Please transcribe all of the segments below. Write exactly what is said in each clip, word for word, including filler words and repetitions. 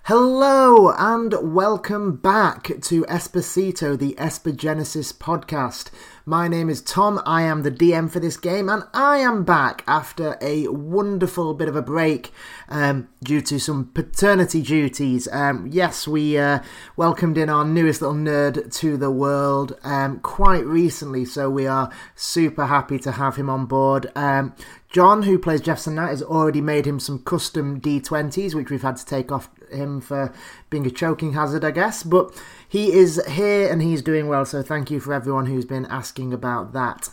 Hello and welcome back to Esposito, the Espogenesis podcast. My name is Tom, I am the D M for this game, and I am back after a wonderful bit of a break um, due to some paternity duties. Um, yes, we uh, welcomed in our newest little nerd to the world um, quite recently, so we are super happy to have him on board. Um, John, who plays Jefferson Knight, has already made him some custom D twenties, which we've had to take off him for being a choking hazard, I guess. But he is here and he's doing well, so thank you for everyone who's been asking about that.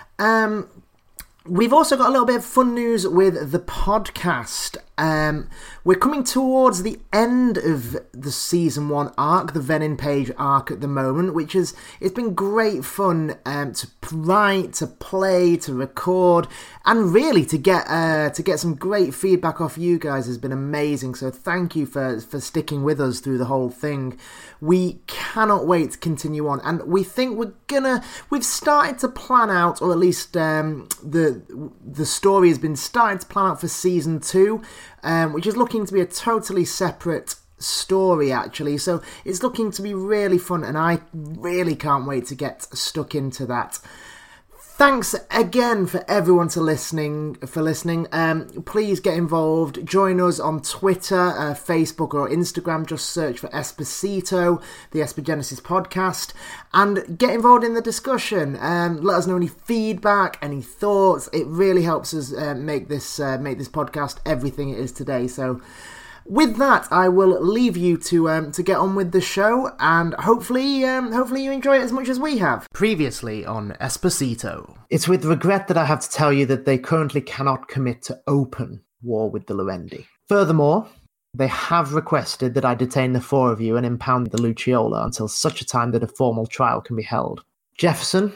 Um, we've also got a little bit of fun news with the podcast. Um, we're coming towards the end of the season one arc, the Venin Page arc at the moment, which is it's been great fun um, to write, to play, to record, and really to get uh, to get some great feedback off you guys has been amazing. So thank you for for sticking with us through the whole thing. We cannot wait to continue on, and we think we're gonna we've started to plan out, or at least um, the the story has been started to plan out for season two. Um, which is looking to be a totally separate story, actually. So it's looking to be really fun, and I really can't wait to get stuck into that. Thanks again for everyone to listening for listening. Um, please get involved. Join us on Twitter, uh, Facebook, or Instagram. Just search for Esposito, the Espogenesis podcast, and get involved in the discussion. Um, let us know any feedback, any thoughts. It really helps us uh, make this uh, make this podcast everything it is today. So, with that, I will leave you to um, to get on with the show, and hopefully, um, hopefully you enjoy it as much as we have. Previously on Esposito. It's with regret that I have to tell you that they currently cannot commit to open war with the Lorendi. Furthermore, they have requested that I detain the four of you and impound the Luciola until such a time that a formal trial can be held. Jefferson,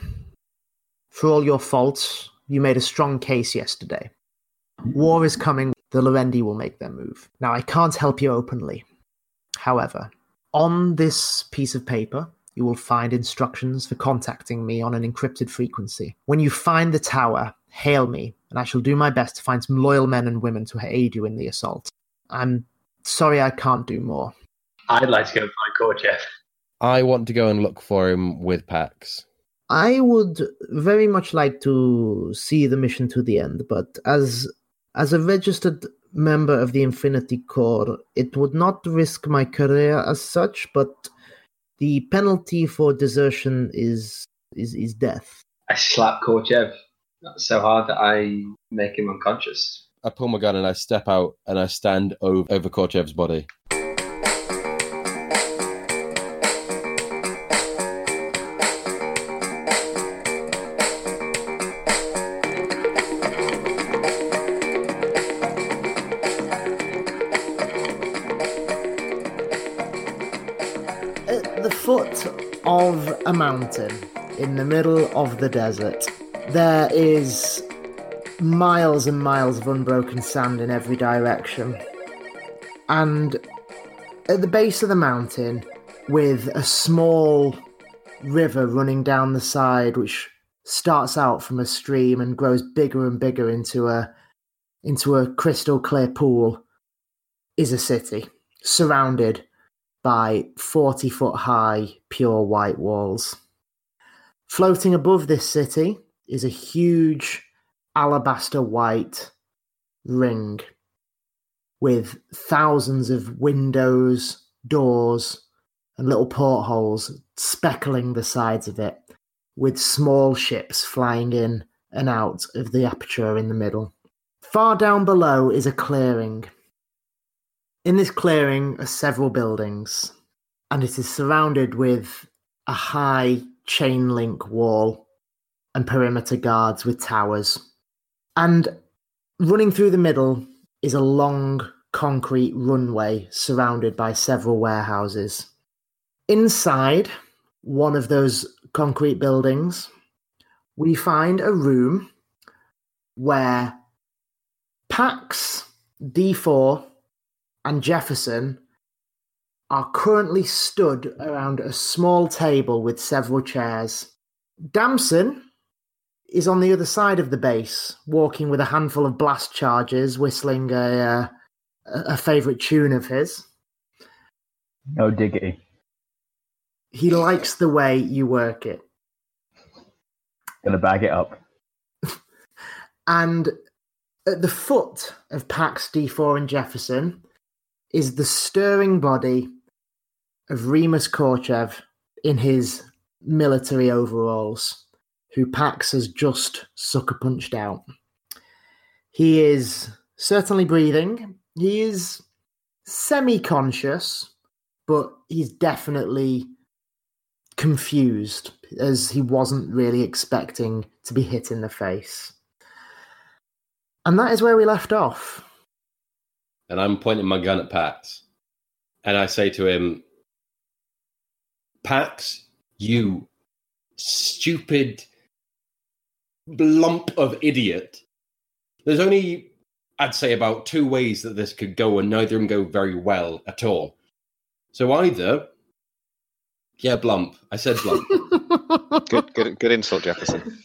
for all your faults, you made a strong case yesterday. War is coming. The Lorendi will make their move. Now, I can't help you openly. However, on this piece of paper, you will find instructions for contacting me on an encrypted frequency. When you find the tower, hail me, and I shall do my best to find some loyal men and women to aid you in the assault. I'm sorry I can't do more. I'd like to go and find Korchev. I want to go and look for him with Pax. I would very much like to see the mission to the end, but as as a registered member of the Infinity Corps, it would not risk my career as such, but the penalty for desertion is is, is death. I slap Korchev so hard that I make him unconscious. I pull my gun and I step out and I stand over, over Korchev's body. At the foot of a mountain in the middle of the desert, there is miles and miles of unbroken sand in every direction. And at the base of the mountain, with a small river running down the side, which starts out from a stream and grows bigger and bigger into a into a crystal clear pool, is a city surrounded by forty foot high pure white walls. Floating above this city is a huge alabaster white ring with thousands of windows, doors, and little portholes speckling the sides of it, with small ships flying in and out of the aperture in the middle. Far down below is a clearing. In this clearing are several buildings, and it is surrounded with a high chain link wall and perimeter guards with towers. And running through the middle is a long concrete runway surrounded by several warehouses. Inside one of those concrete buildings, we find a room where Pax, D four, and Jefferson are currently stood around a small table with several chairs. Damson is on the other side of the base, walking with a handful of blast charges, whistling a, uh, a favourite tune of his. No diggity. He likes the way you work it. Gonna bag it up. And at the foot of Pax, D four, and Jefferson is the stirring body of Remus Korchev in his military overalls, who Pax has just sucker punched out. He is certainly breathing. He is semi-conscious, but he's definitely confused, as he wasn't really expecting to be hit in the face. And that is where we left off. And I'm pointing my gun at Pax. And I say to him, Pax, you stupid lump of idiot. There's only, I'd say, about two ways that this could go, and neither of them go very well at all. So either, yeah, Blump. I said Blump. good, good, good insult, Jefferson.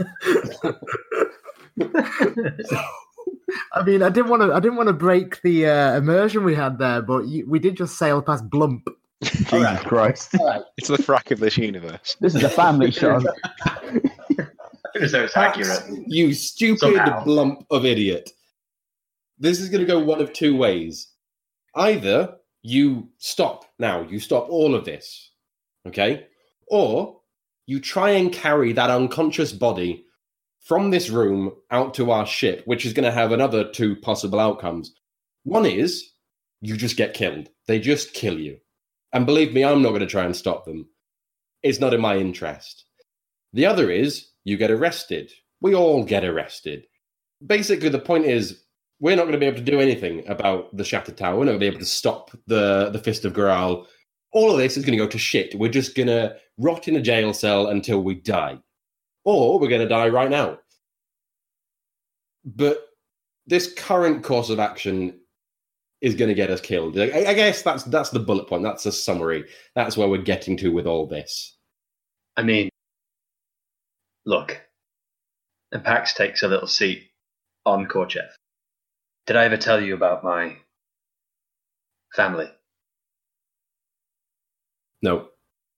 I mean, I didn't want to. I didn't want to break the uh, immersion we had there, but you, we did just sail past Blump. Jesus right. Christ! Right. It's the frack of this universe. This is a family show. So it's accurate. You stupid Somehow. Blump of idiot. This is going to go one of two ways. Either you stop now, you stop all of this, okay? Or you try and carry that unconscious body from this room out to our ship, which is going to have another two possible outcomes. One is you just get killed. They just kill you. And believe me, I'm not going to try and stop them. It's not in my interest. The other is you get arrested. We all get arrested. Basically, the point is we're not going to be able to do anything about the Shattered Tower. We're not going to be able to stop the, the Fist of Graal. All of this is going to go to shit. We're just going to rot in a jail cell until we die. Or we're going to die right now. But this current course of action is going to get us killed. I, I guess that's that's the bullet point. That's a summary. That's where we're getting to with all this. I mean, look, and Pax takes a little seat on Korchev. Did I ever tell you about my family? No.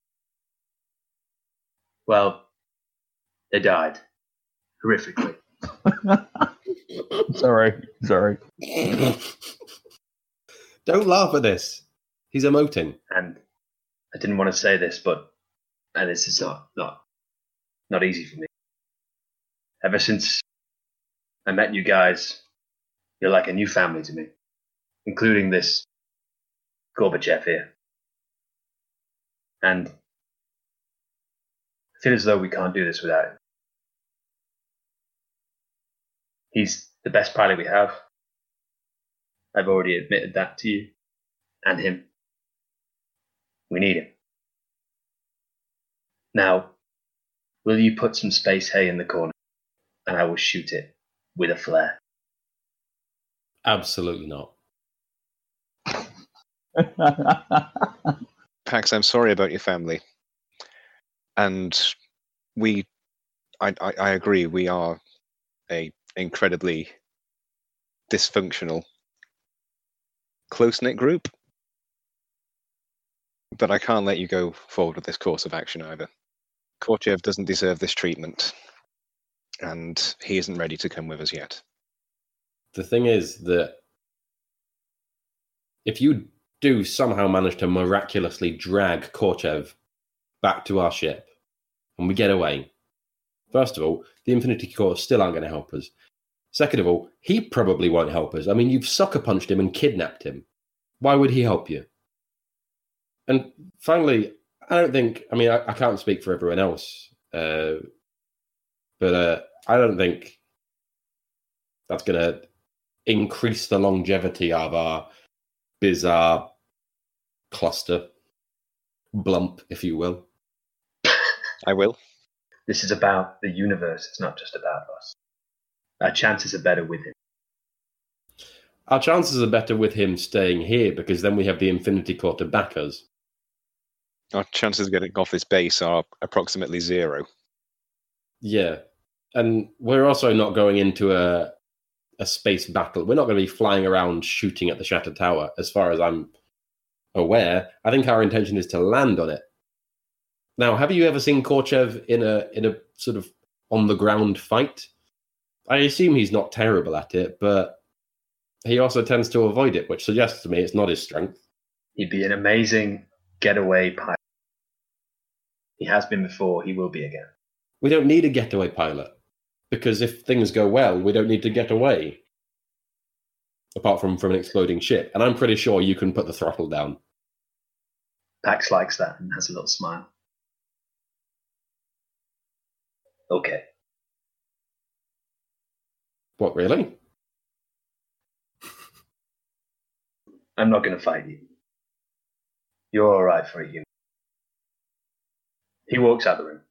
Well, they died horrifically. sorry, sorry. Don't laugh at this. He's emoting. And I didn't want to say this, but and this is not not not easy for me. Ever since I met you guys, you're like a new family to me, including this Gorbachev here. And I feel as though we can't do this without him. He's the best pilot we have. I've already admitted that to you and him. We need him. Now, will you put some space hay in the corner and I will shoot it with a flare? Absolutely not. Pax, I'm sorry about your family. And we, I, I, I agree, we are a incredibly dysfunctional, close-knit group. But I can't let you go forward with this course of action either. Korchev doesn't deserve this treatment, and he isn't ready to come with us yet. The thing is that if you do somehow manage to miraculously drag Korchev back to our ship, and we get away, first of all, the Infinity Corps still aren't going to help us. Second of all, he probably won't help us. I mean, you've sucker punched him and kidnapped him. Why would he help you? And finally, I don't think, I mean, I, I can't speak for everyone else, uh, but uh, I don't think that's going to increase the longevity of our bizarre cluster. Blump, if you will. I will. This is about the universe. It's not just about us. Our chances are better with him. Our chances are better with him staying here because then we have the Infinity Corps to back us. Our chances of getting off this base are approximately zero. Yeah. And we're also not going into a a space battle. We're not going to be flying around shooting at the Shattered Tower, as far as I'm aware, I think our intention is to land on it. Now, have you ever seen Korchev in a in a sort of on the ground fight? I assume he's not terrible at it, but he also tends to avoid it, which suggests to me it's not his strength. He'd be an amazing getaway pilot. He has been before, he will be again. We don't need a getaway pilot, because if things go well, we don't need to get away. Apart from from an exploding ship. And I'm pretty sure you can put the throttle down. Pax likes that and has a little smile. Okay. What, really? I'm not going to fight you. You're all right for a human. He walks out the room.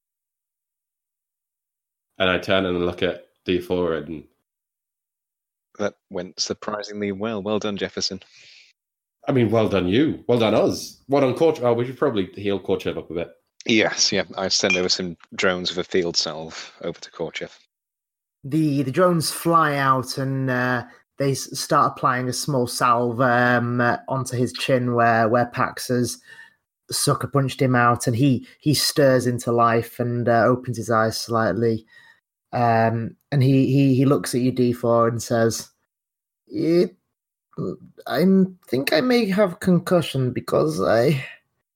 And I turn and look at D four and... That went surprisingly well. Well done, Jefferson. I mean, well done you. Well done us. Well done, Korchev. Oh, we should probably heal Korchev up a bit. Yes, yeah. I send over some drones with a field salve over to Korchev. The the drones fly out and uh, they s- start applying a small salve um, uh, onto his chin where where Pax has sucker punched him out, and he he stirs into life and uh, opens his eyes slightly, um, and he, he he looks at you, D four, and says, it, "I think I may have concussion because I."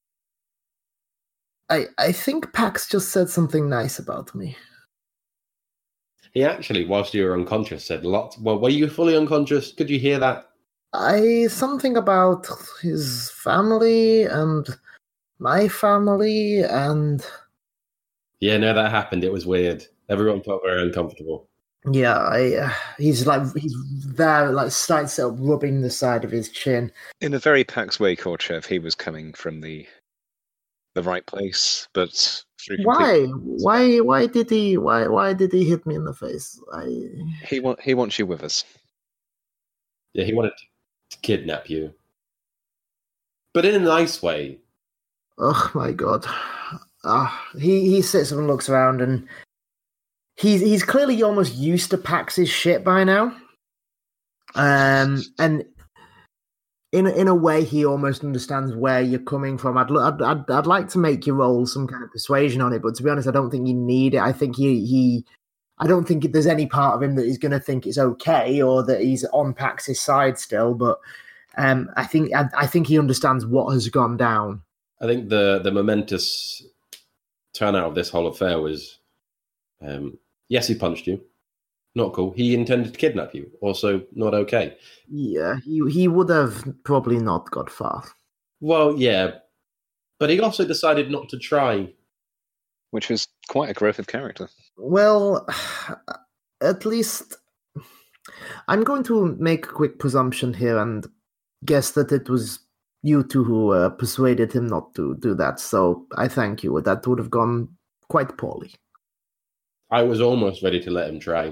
I I think Pax just said something nice about me." He actually, whilst you were unconscious, said lots. Well, were you fully unconscious? Could you hear that? I something about his family and my family and Yeah, no, that happened. It was weird. Everyone felt very uncomfortable. yeah, I uh, he's like he's there, like starts up rubbing the side of his chin. In a very Pax way, Korchev, he was coming from the the right place, but through Why? complete- Why? Why did he? Why? Why did he hit me in the face? I. He wa- he wants you with us. Yeah, he wanted to kidnap you, but in a nice way. Oh my god! Uh, he he sits up and looks around, and he's he's clearly almost used to Pax's shit by now. Um, and in in a way, he almost understands where you're coming from. I'd I'd I'd, I'd like to make you roll some kind of persuasion on it, but to be honest, I don't think you need it. I think he he. I don't think there's any part of him that he's going to think it's okay or that he's on Pax's side still. But um, I think I, I think he understands what has gone down. I think the the momentous turnout of this whole affair was, um, yes, he punched you, not cool. He intended to kidnap you, also not okay. Yeah, he he would have probably not got far. Well, yeah, but he also decided not to try. Which was quite a growth of character. Well, at least I'm going to make a quick presumption here and guess that it was you two who uh, persuaded him not to do that. So I thank you. That would have gone quite poorly. I was almost ready to let him try.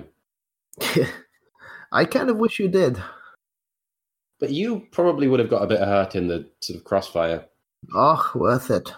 I kind of wish you did. But you probably would have got a bit of hurt in the sort of crossfire. Oh, worth it.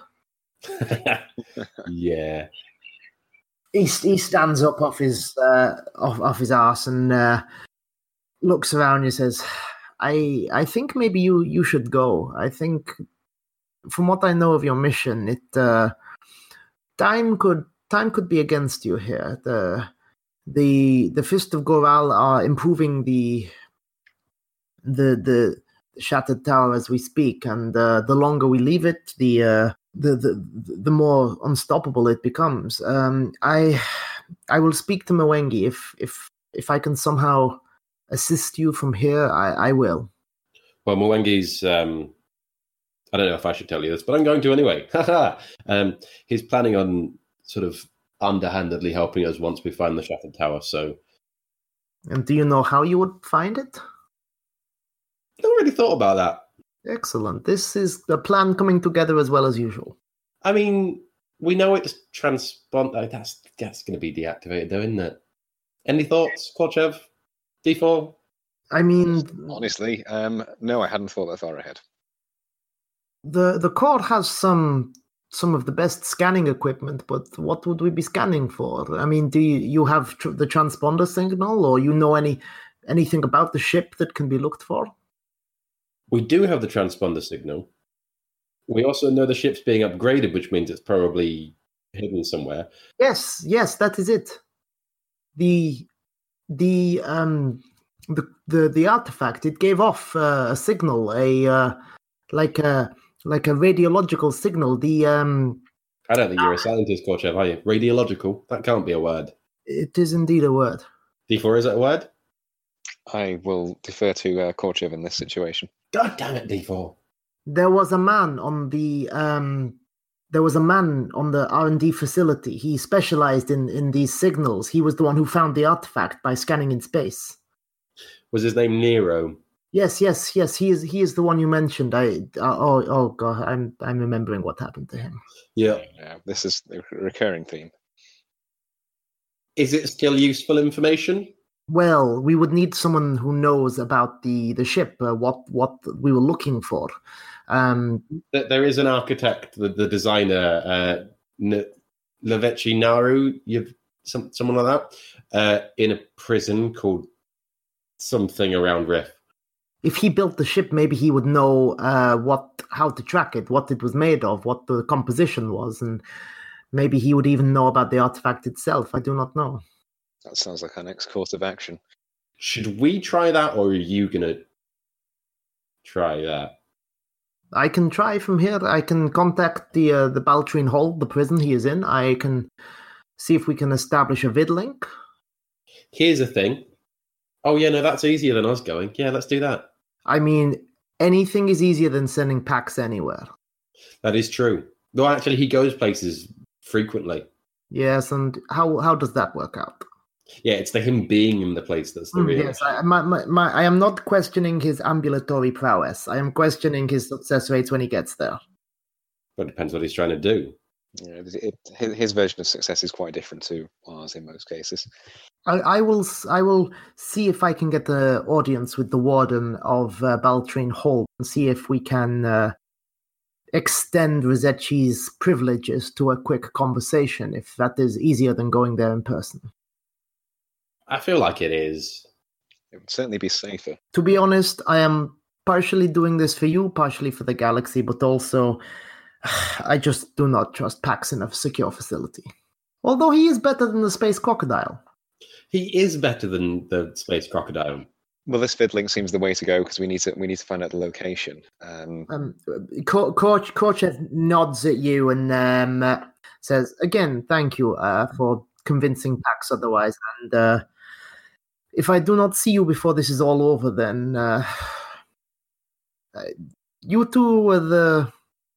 Yeah. He he stands up off his uh, off off his arse and uh, looks around and says, "I I think maybe you, you should go. I think, from what I know of your mission, it uh, time could time could be against you here. The the the Fist of Goral are improving the the the Shattered Tower as we speak, and uh, the longer we leave it, the uh, the, the the more unstoppable it becomes. Um, I I will speak to Mwengi if if if I can somehow assist you from here. I, I will." Well, Mwengi's, um, I don't know if I should tell you this, but I'm going to anyway. um, he's planning on sort of underhandedly helping us once we find the Shattered Tower. So, And do you know how you would find it? I never really thought about that. Excellent. This is the plan coming together as well as usual. I mean, we know it's transpond. Oh, that's that's going to be deactivated, though, isn't it? Any thoughts, Korchev? D four? I mean, Honestly, um, no, I hadn't thought that far ahead. the the core has some some of the best scanning equipment, but what would we be scanning for? I mean, do you, you have tr- the transponder signal, or you know any anything about the ship that can be looked for? We do have the transponder signal. We also know the ship's being upgraded, which means it's probably hidden somewhere. Yes, yes, that is it. The the um the the, the artifact, it gave off uh, a signal, a uh, like a like a radiological signal. The um I don't think you're a scientist, Korchev, are you? Radiological? That can't be a word. It is indeed a word. D four, is that a word? I will defer to uh, Korchev in this situation. God damn it, D four. There was a man on the um there was a man on the R and D facility. He specialized in in these signals. He was the one who found the artifact by scanning in space. Was his name Nero? Yes, yes, yes. He is. He is the one you mentioned. I. Uh, oh, oh God. I'm. I'm remembering what happened to him. Yeah. Yeah, this is a recurring theme. Is it still useful information? Well, we would need someone who knows about the the ship. Uh, what what we were looking for. Um, There is an architect, the, the designer, uh, N- Levechi Naru. You've some someone like that uh, in a prison called something around Riff. if he built the ship, maybe he would know uh, what how to track it, what it was made of, what the composition was, and maybe he would even know about the artifact itself. I do not know. That sounds like our next course of action. Should we try that, or are you going to try that? I can try from here. I can contact the uh, the Baltrine Hall, the prison he is in. I can see if we can establish a vid link. Here's the thing. Oh, yeah, no, that's easier than us going. Yeah, let's do that. I mean, anything is easier than sending packs anywhere. That is true. Though, actually, he goes places frequently. Yes, and how how does that work out? Yeah, it's the him being in the place that's the Mm, real yes, I, my, my, my, I am not questioning his ambulatory prowess. I am questioning his success rates when he gets there. But it depends what he's trying to do. Yeah, it, it, his, his version of success is quite different to ours in most cases. I, I will s- I will see if I can get the audience with the warden of uh, Baltrine Hall and see if we can uh, extend Rosetchi's privileges to a quick conversation, if that is easier than going there in person. I feel like it is. It would certainly be safer. To be honest, I am partially doing this for you, partially for the galaxy, but also I just do not trust Pax in a secure facility. Although he is better than the space crocodile. He is better than the space crocodile. Well, this vidlink seems the way to go because we need to we need to find out the location. Um, Um, Ko- Korch- Korchev nods at you and um, uh, says, again, thank you uh, for convincing Pax otherwise. And uh, if I do not see you before this is all over, then uh, uh, you two were the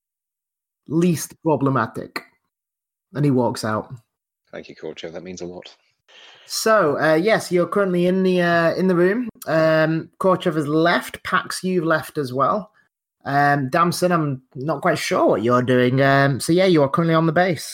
least problematic. And he walks out. thank you, Korchev. That means a lot. So, uh, yes, you're currently in the uh, in the room. Um, Korchev has left. Pax, you've left as well. Um, Damson, I'm not quite sure what you're doing. Um, so, yeah, you are currently on the base.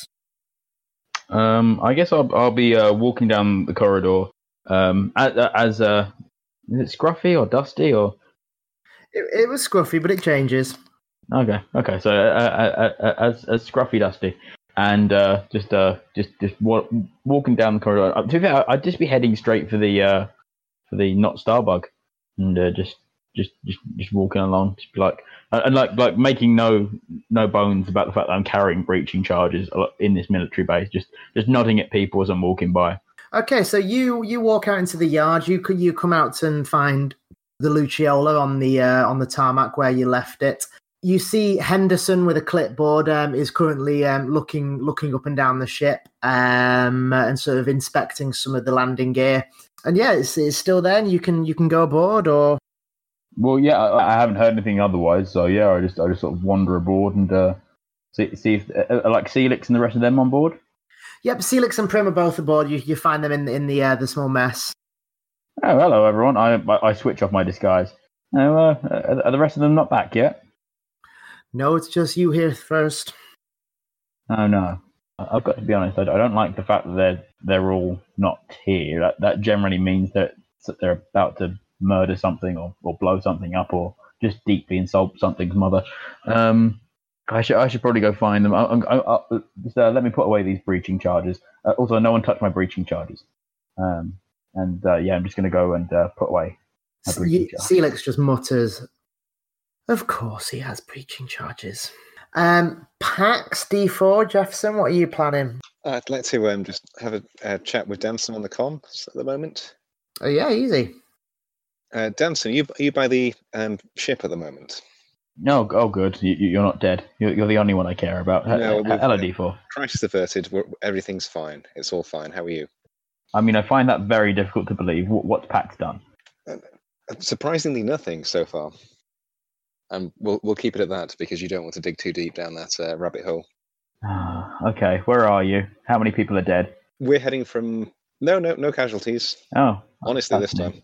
Um, I guess I'll I'll be uh, walking down the corridor. Um, as, as uh, is it Scruffy or Dusty or? It, it was scruffy, but it changes. Okay, okay. So uh, uh, uh, as as Scruffy Dusty, and uh, just uh just just wa- walking down the corridor. Uh, to be fair, I'd just be heading straight for the uh for the not Starbug, and uh, just just just just walking along, just be like uh, and like like making no no bones about the fact that I'm carrying breaching charges in this military base. Just just nodding at people as I'm walking by. Okay, so you you walk out into the yard. You could you come out and find the Luciola on the uh, on the tarmac where you left it. You see Henderson with a clipboard um, is currently um, looking looking up and down the ship um, and sort of inspecting some of the landing gear. And yeah, it's, it's still there. And you can you can go aboard or. Well, yeah, I, I haven't heard anything otherwise. So yeah, I just I just sort of wander aboard and uh, see see if uh, like Celix and the rest of them on board. Yep, Celix and Prim are both aboard. You you find them in in the uh, the small mess. Oh, hello everyone. I I, I switch off my disguise. Oh, uh, are the rest of them not back yet? No, it's just you here first. Oh no, I've got to be honest. I don't like the fact that they're they're all not here. That that generally means that they're about to murder something or, or blow something up or just deeply insult something's mother. Um, I should I should probably go find them. I, I, I, just, uh, let me put away these breaching charges. Uh, also, no one touched my breaching charges. Um, and uh, yeah, I'm just going to go and uh, put away my breaching charges. Celix just mutters, Of course he has breaching charges. Um, Pax D four, Jefferson, what are you planning? I'd like to um, just have a, a chat with Damson on the comms at the moment. Oh, yeah, easy. Uh, Damson, are you, are you by the um, ship at the moment? No, oh, good. You, you're not dead. You're, you're the only one I care about. No, Hello, D four. Crisis averted. We're, everything's fine. It's all fine. How are you? I mean, I find that very difficult to believe. What, what's Pax done? Uh, surprisingly, nothing so far. And we'll we'll keep it at that because you don't want to dig too deep down that uh, rabbit hole. Okay, where are you? How many people are dead? We're heading from no, no, no casualties. Oh, honestly, this time.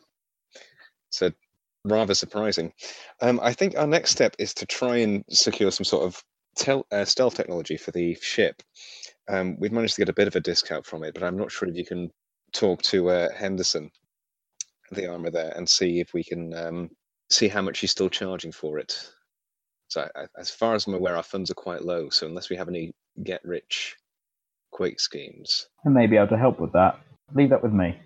So rather surprising. Um, I think our next step is to try and secure some sort of tel- uh, stealth technology for the ship. Um, we've managed to get a bit of a discount from it, but I'm not sure if you can talk to uh, Henderson, the armor there, and see if we can um, see how much he's still charging for it. So I, as far as I'm aware, our funds are quite low. So unless we have any get-rich-quick schemes, I may be able to help with that. Leave that with me.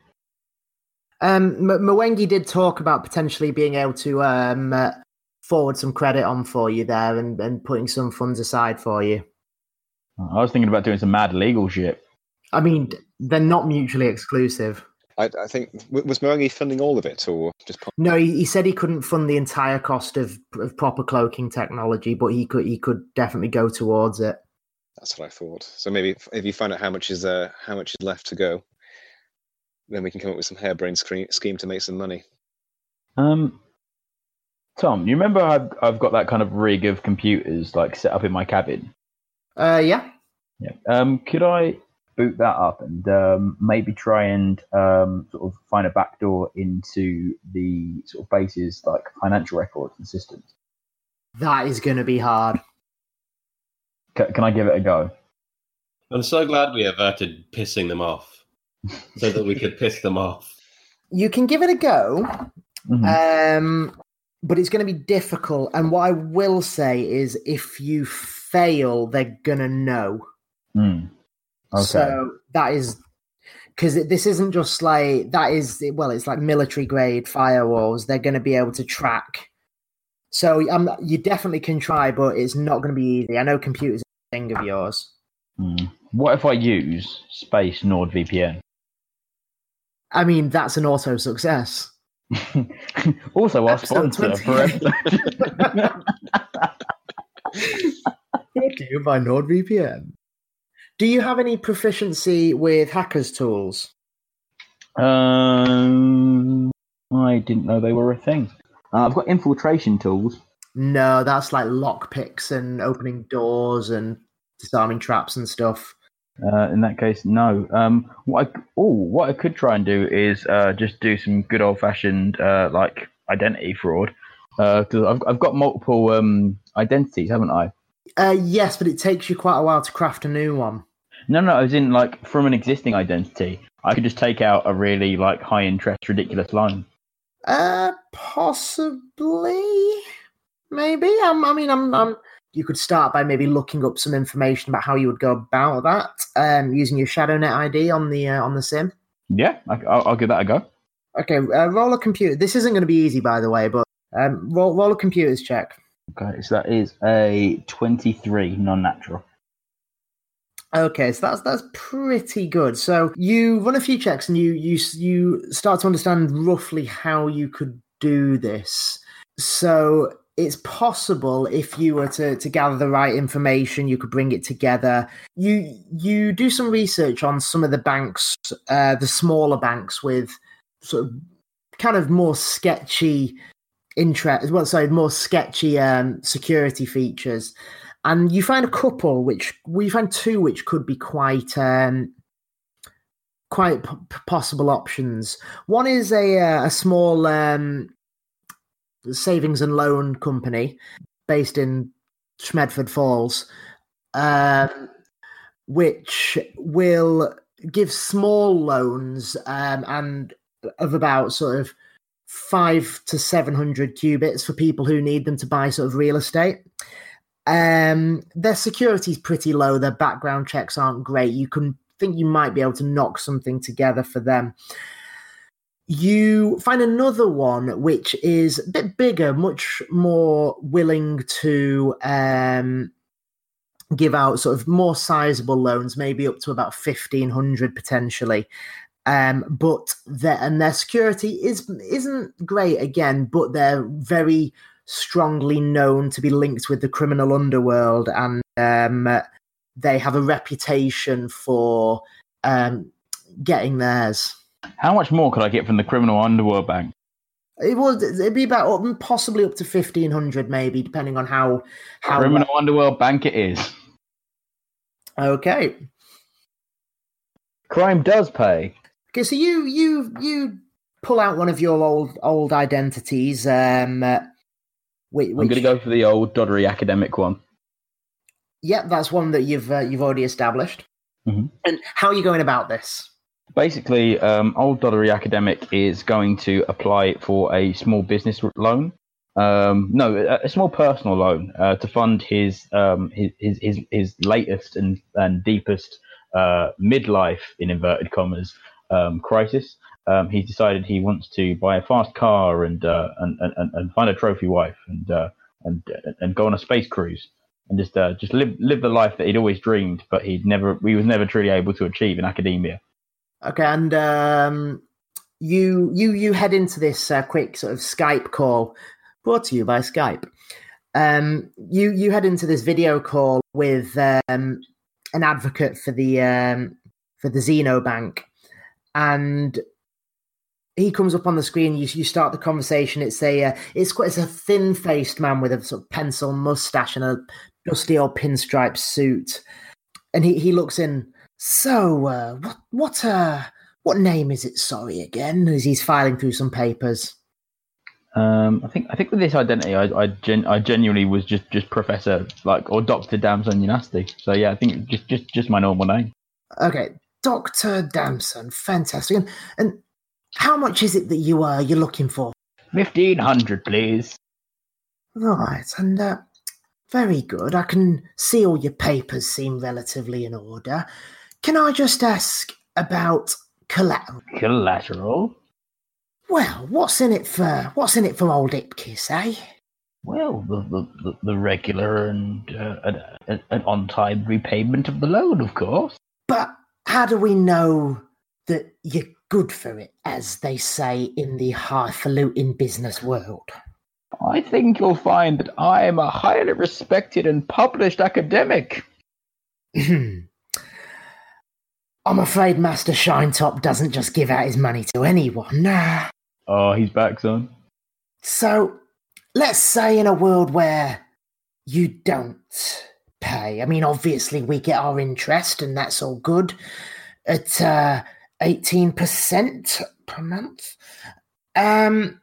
Um, M- Mwengi did talk about potentially being able to um, uh, forward some credit on for you there and, and putting some funds aside for you. I was thinking about doing some mad legal shit. I mean, they're not mutually exclusive. I, I think, was Mwengi funding all of it or just... No, he, he said he couldn't fund the entire cost of, of proper cloaking technology, but he could he could definitely go towards it. That's what I thought. So maybe if, if you find out how much is uh, how much is left to go, then we can come up with some harebrained screen, scheme to make some money. Um, Tom, you remember I've I've got that kind of rig of computers like set up in my cabin? Uh, yeah. Yeah. Um, could I boot that up and um, maybe try and um, sort of find a backdoor into the sort of base's like financial records and systems? That is going to be hard. C- can I give it a go? I'm so glad we averted pissing them off. So that we could piss them off. You can give it a go, Mm-hmm. um, but it's going to be difficult. And what I will say is if you fail, they're going to know. Mm. Okay. So that is... Because this isn't just like... That is... Well, it's like military-grade firewalls. They're going to be able to track. So um, you definitely can try, but it's not going to be easy. I know computers are a thing of yours. Mm. What if I use Space NordVPN? I mean, that's an auto success. Also, our Episode sponsor for episode. Brought to you by NordVPN. Do you have any proficiency with hackers' tools? Um, I didn't know they were a thing. Uh, I've got infiltration tools. No, that's like lockpicks and opening doors and disarming traps and stuff. Uh, in that case, no. Um, what I, oh, what I could try and do is uh, just do some good old fashioned uh, like identity fraud. Because uh, I've I've got multiple um, identities, haven't I? Uh, yes, but it takes you quite a while to craft a new one. No, no, as in like from an existing identity, I could just take out a really like high interest, ridiculous loan. Uh, possibly, maybe. Um, I mean, I'm, I'm. You could start by maybe looking up some information about how you would go about that, um, using your ShadowNet I D on the uh, on the sim. Yeah, I, I'll, I'll give that a go. Okay, uh, roll a computer. This isn't going to be easy, by the way, but um, roll, roll a computers check. Okay, so that is a twenty-three non-natural. Okay, so that's that's pretty good. So you run a few checks and you you you start to understand roughly how you could do this. So it's possible if you were to, to gather the right information, you could bring it together. You you do some research on some of the banks, uh, the smaller banks with sort of kind of more sketchy interest, well, sorry, more sketchy um, security features. And you find a couple, which we find two, which could be quite um, quite p- possible options. One is a a small um, savings and loan company based in Schmedford Falls, um, which will give small loans um, and of about sort of five to seven hundred qubits for people who need them to buy sort of real estate. Um, their security is pretty low. Their background checks aren't great. You can think you might be able to knock something together for them. you find another one which is a bit bigger, much more willing to um, give out sort of more sizable loans, maybe up to about fifteen hundred potentially. Um, but their, and their security is, isn't great again, but they're very strongly known to be linked with the criminal underworld, and um, they have a reputation for um, getting theirs. How much more could I get from the criminal underworld bank? It would. It'd be about up, possibly up to fifteen hundred, maybe, depending on how how criminal underworld bank it is. Okay. Crime does pay. Okay, so you you you pull out one of your old old identities. Um, uh, which, I'm going to go for the old doddery academic one. Yep, that's one that you've uh, you've already established. Mm-hmm. And how are you going about this? Basically, um, old doddery academic is going to apply for a small business loan. Um, no, a, a small personal loan uh, to fund his um, his, his his his latest and and deepest uh, midlife, in inverted commas, um, crisis. Um, he's decided he wants to buy a fast car and uh, and, and and find a trophy wife and uh, and and go on a space cruise and just uh, just live live the life that he'd always dreamed, but he'd never he was never truly able to achieve in academia. Okay, and um, you you you head into this uh, quick sort of Skype call, brought to you by Skype. Um, you you head into this video call with um, an advocate for the um, for the Xenobank, and he comes up on the screen. You you start the conversation. It's a uh, it's quite it's a thin faced man with a sort of pencil mustache and a dusty old pinstripe suit, and he, he looks in. So, uh, what what uh, what name is it? Sorry, again, as he's filing through some papers. Um, I think I think with this identity, I I, gen- I genuinely was just, just Professor like or Doctor Damson Unasti. So yeah, I think just just just my normal name. Okay, Doctor Damson, fantastic. And, and how much is it that you are uh, you're looking for? Fifteen hundred, please. Right, and uh, very good. I can see all your papers seem relatively in order. Can I just ask about collateral? Collateral? Well, what's in it for what's in it for old Ipkiss, eh? Well, the the, the regular and uh, an, an on-time repayment of the loan, of course. But how do we know that you're good for it, as they say in the highfalutin business world? I think you'll find that I am a highly respected and published academic. I'm afraid Master Shinetop doesn't just give out his money to anyone. Nah. Oh, he's back, son. So, let's say in a world where you don't pay. I mean, obviously we get our interest, and that's all good, at uh, eighteen percent per month. Um,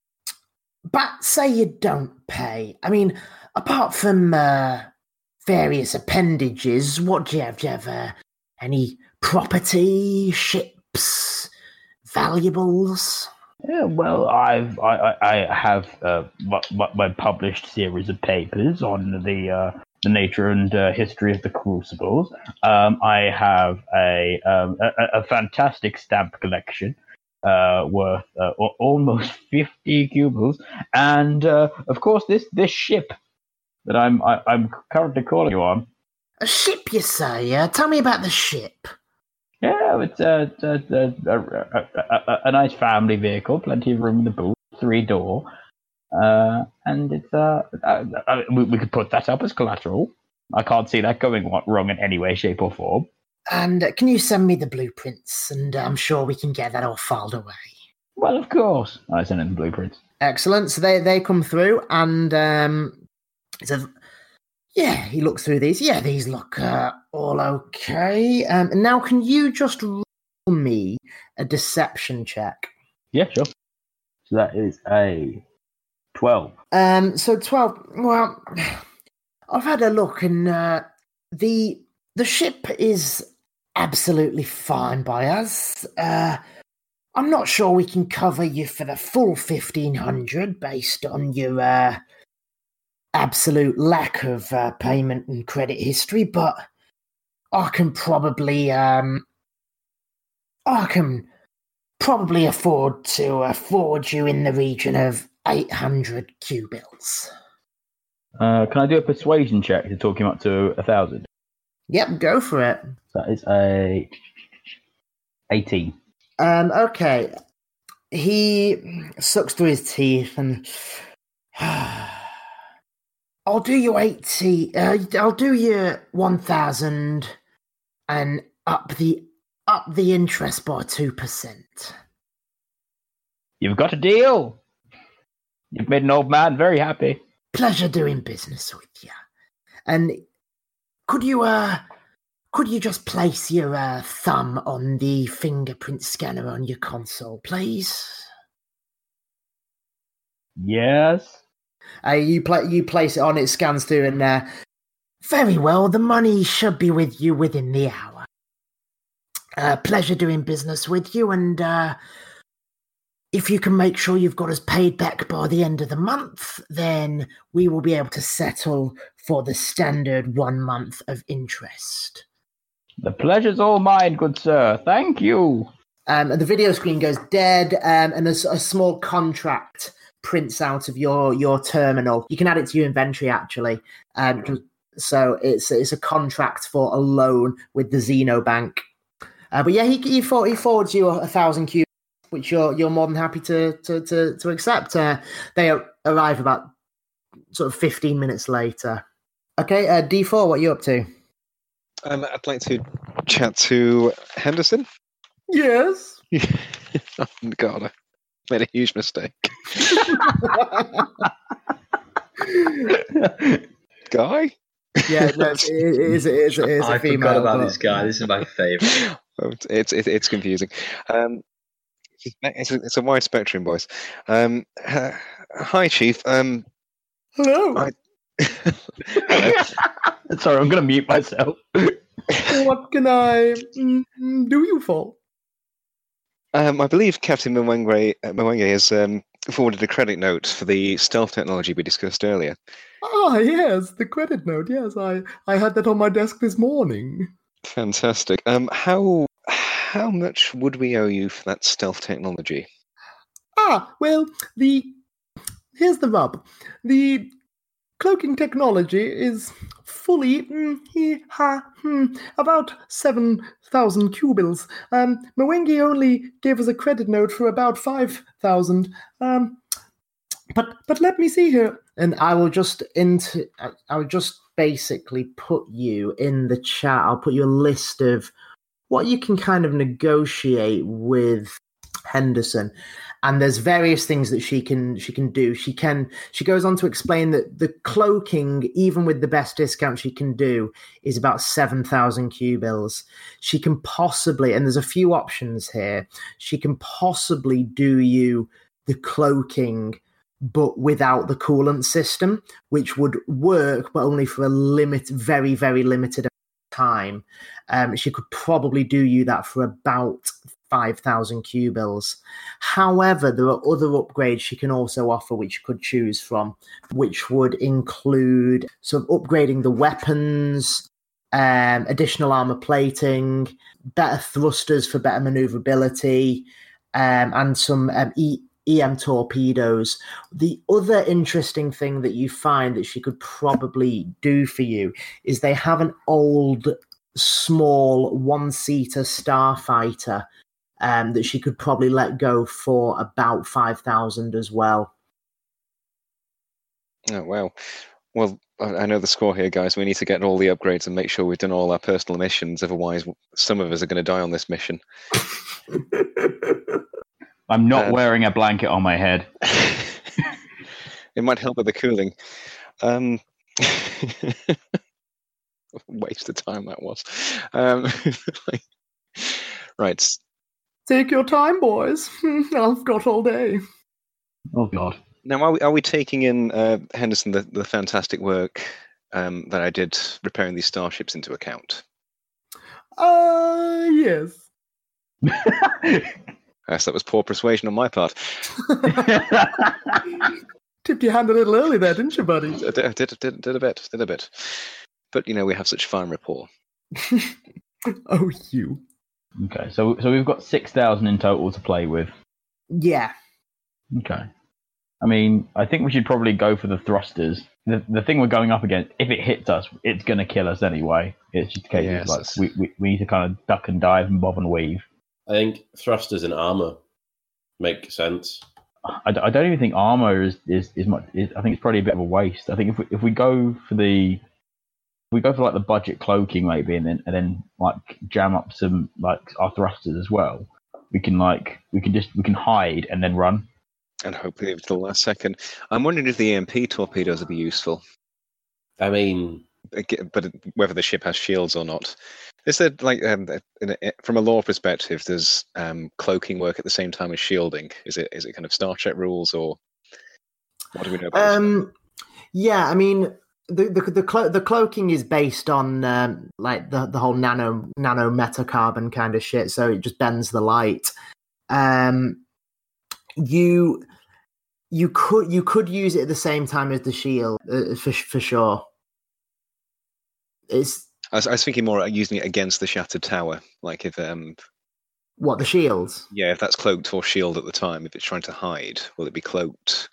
but say you don't pay. I mean, apart from uh, various appendages, what do you have? Do you have uh, any property, ships, valuables? Yeah, well, I've I, I have uh, my, my published series of papers on the uh, the nature and uh, history of the Crucibles. Um, I have a, um, a a fantastic stamp collection uh, worth uh, almost fifty cubles, and uh, of course this this ship that I'm I, I'm currently calling you on. A ship, you say? Uh, tell me about the ship. Yeah, it's a, a, a, a, a, a nice family vehicle, plenty of room in the boot, three door, uh, and it's uh, uh, uh, we, we could put that up as collateral. I can't see that going wrong in any way, shape, or form. And uh, can you send me the blueprints? And I'm sure we can get that all filed away. Well, of course, I sent in the blueprints. Excellent. So they they come through, and um, it's a. Yeah, he looks through these. Yeah, these look uh, all okay. Um, now, can you just roll me a deception check? Yeah, sure. So that is a twelve. Um, so twelve. Well, I've had a look, and uh, the the ship is absolutely fine by us. Uh, I'm not sure we can cover you for the full fifteen hundred based on your. Uh, absolute lack of uh, payment and credit history, but I can probably um I can probably afford to afford you in the region of eight hundred Q-bills. Uh, can I do a persuasion check to talk him up to a thousand? Yep, go for it. That is a eighteen. Um, okay. He sucks through his teeth and I'll do you eighty. Uh, I'll do you one thousand and up the up the interest by two percent. You've got a deal. You've made an old man very happy. Pleasure doing business with you. And could you uh could you just place your uh, thumb on the fingerprint scanner on your console, please? Yes. Uh, you play you place it on, it scans through, and uh, very well. The money should be with you within the hour. Uh, pleasure doing business with you, and uh, if you can make sure you've got us paid back by the end of the month, then we will be able to settle for the standard one month of interest. The pleasure's all mine, good sir. Thank you. Um, and the video screen goes dead, um, and a, a small contract prints out of your, your terminal. You can add it to your inventory, actually. Um, so it's it's a contract for a loan with the Xenobank. Uh, but yeah, he he, for, he forwards you a, a thousand Q, which you're you're more than happy to to to, to accept. Uh, they arrive about sort of fifteen minutes later. Okay, uh, D four, what are you up to? Um, I'd like to chat to Henderson. Yes. Oh, God, I made a huge mistake. Guy? Yeah, no, it is, it is, it is I a female. forgot about but... this guy. This is my favourite. It's it's it's confusing. Um, it's a, it's a wide spectrum, boys. Um, uh, hi, Chief. Um, Hello. I... Sorry, I'm going to mute myself. What can I mm, do you for? Um, I believe Captain Mwenge, uh, Mwenge has um, forwarded a credit note for the stealth technology we discussed earlier. Ah, yes, the credit note. Yes, I, I had that on my desk this morning. Fantastic. Um, how how much would we owe you for that stealth technology? Ah, well, the here's the rub. The cloaking technology is fully mm, he, ha, hmm, about seven thousand Q-bills. Um, Mwenge only gave us a credit note for about five thousand. Um, but but let me see here, and I will just into I will just basically put you in the chat. I'll put you a list of what you can kind of negotiate with Henderson. And there's various things that she can she can do. She can she goes on to explain that the cloaking, even with the best discount she can do, is about seven thousand Q-bills. She can possibly, and there's a few options here, she can possibly do you the cloaking, but without the coolant system, which would work, but only for a limit, very, very limited time. Um, she could probably do you that for about five thousand Q-bills. However, there are other upgrades she can also offer which you could choose from, which would include sort of upgrading the weapons, um, additional armor plating, better thrusters for better maneuverability, um, and some um, E- EM torpedoes. The other interesting thing that you find that she could probably do for you is they have an old, small, one-seater starfighter Um, that she could probably let go for about five thousand as well. Oh, wow. Well, I know the score here, guys. We need to get all the upgrades and make sure we've done all our personal missions. Otherwise, some of us are going to die on this mission. I'm not uh, wearing a blanket on my head. It might help with the cooling. Um, waste of time that was. Um, right. Take your time, boys. I've got all day. Oh, God. Now, are we, are we taking in, uh, Henderson, the, the fantastic work um, that I did repairing these starships into account? Uh, yes. Yes, that was poor persuasion on my part. Tipped your hand a little early there, didn't you, buddy? I did, did, did, did a bit, did a bit. But, you know, we have such fine rapport. Oh, you. Okay, so so we've got six thousand in total to play with. Yeah. Okay. I mean, I think we should probably go for the thrusters. The the thing we're going up against, if it hits us, it's going to kill us anyway. It's just a case Yes, of like it's- we, we we need to kind of duck and dive and bob and weave. I think thrusters and armor make sense. I, d- I don't even think armor is is, is much. Is, I think it's probably a bit of a waste. I think if we, if we go for the if we go for like the budget cloaking maybe, and then and then like jam up some like our thrusters as well, we can like we can just we can hide and then run. And hopefully leave it to the last second. I'm wondering if the E M P torpedoes would be useful, I mean, Ag- but whether the ship has shields or not. Is there like um, in a, from a lore perspective, does um, cloaking work at the same time as shielding? Is it is it kind of Star Trek rules, or what do we know about this? Um, yeah, I mean, the the the, clo- the cloaking is based on um, like the the whole nano nano metacarbon kind of shit, so it just bends the light. Um, you you could you could use it at the same time as the shield uh, for for sure. It's I was, I was thinking more about using it against the shattered tower, like if um what the shields. yeah, if that's cloaked or shield at the time, if it's trying to hide, will it be cloaked?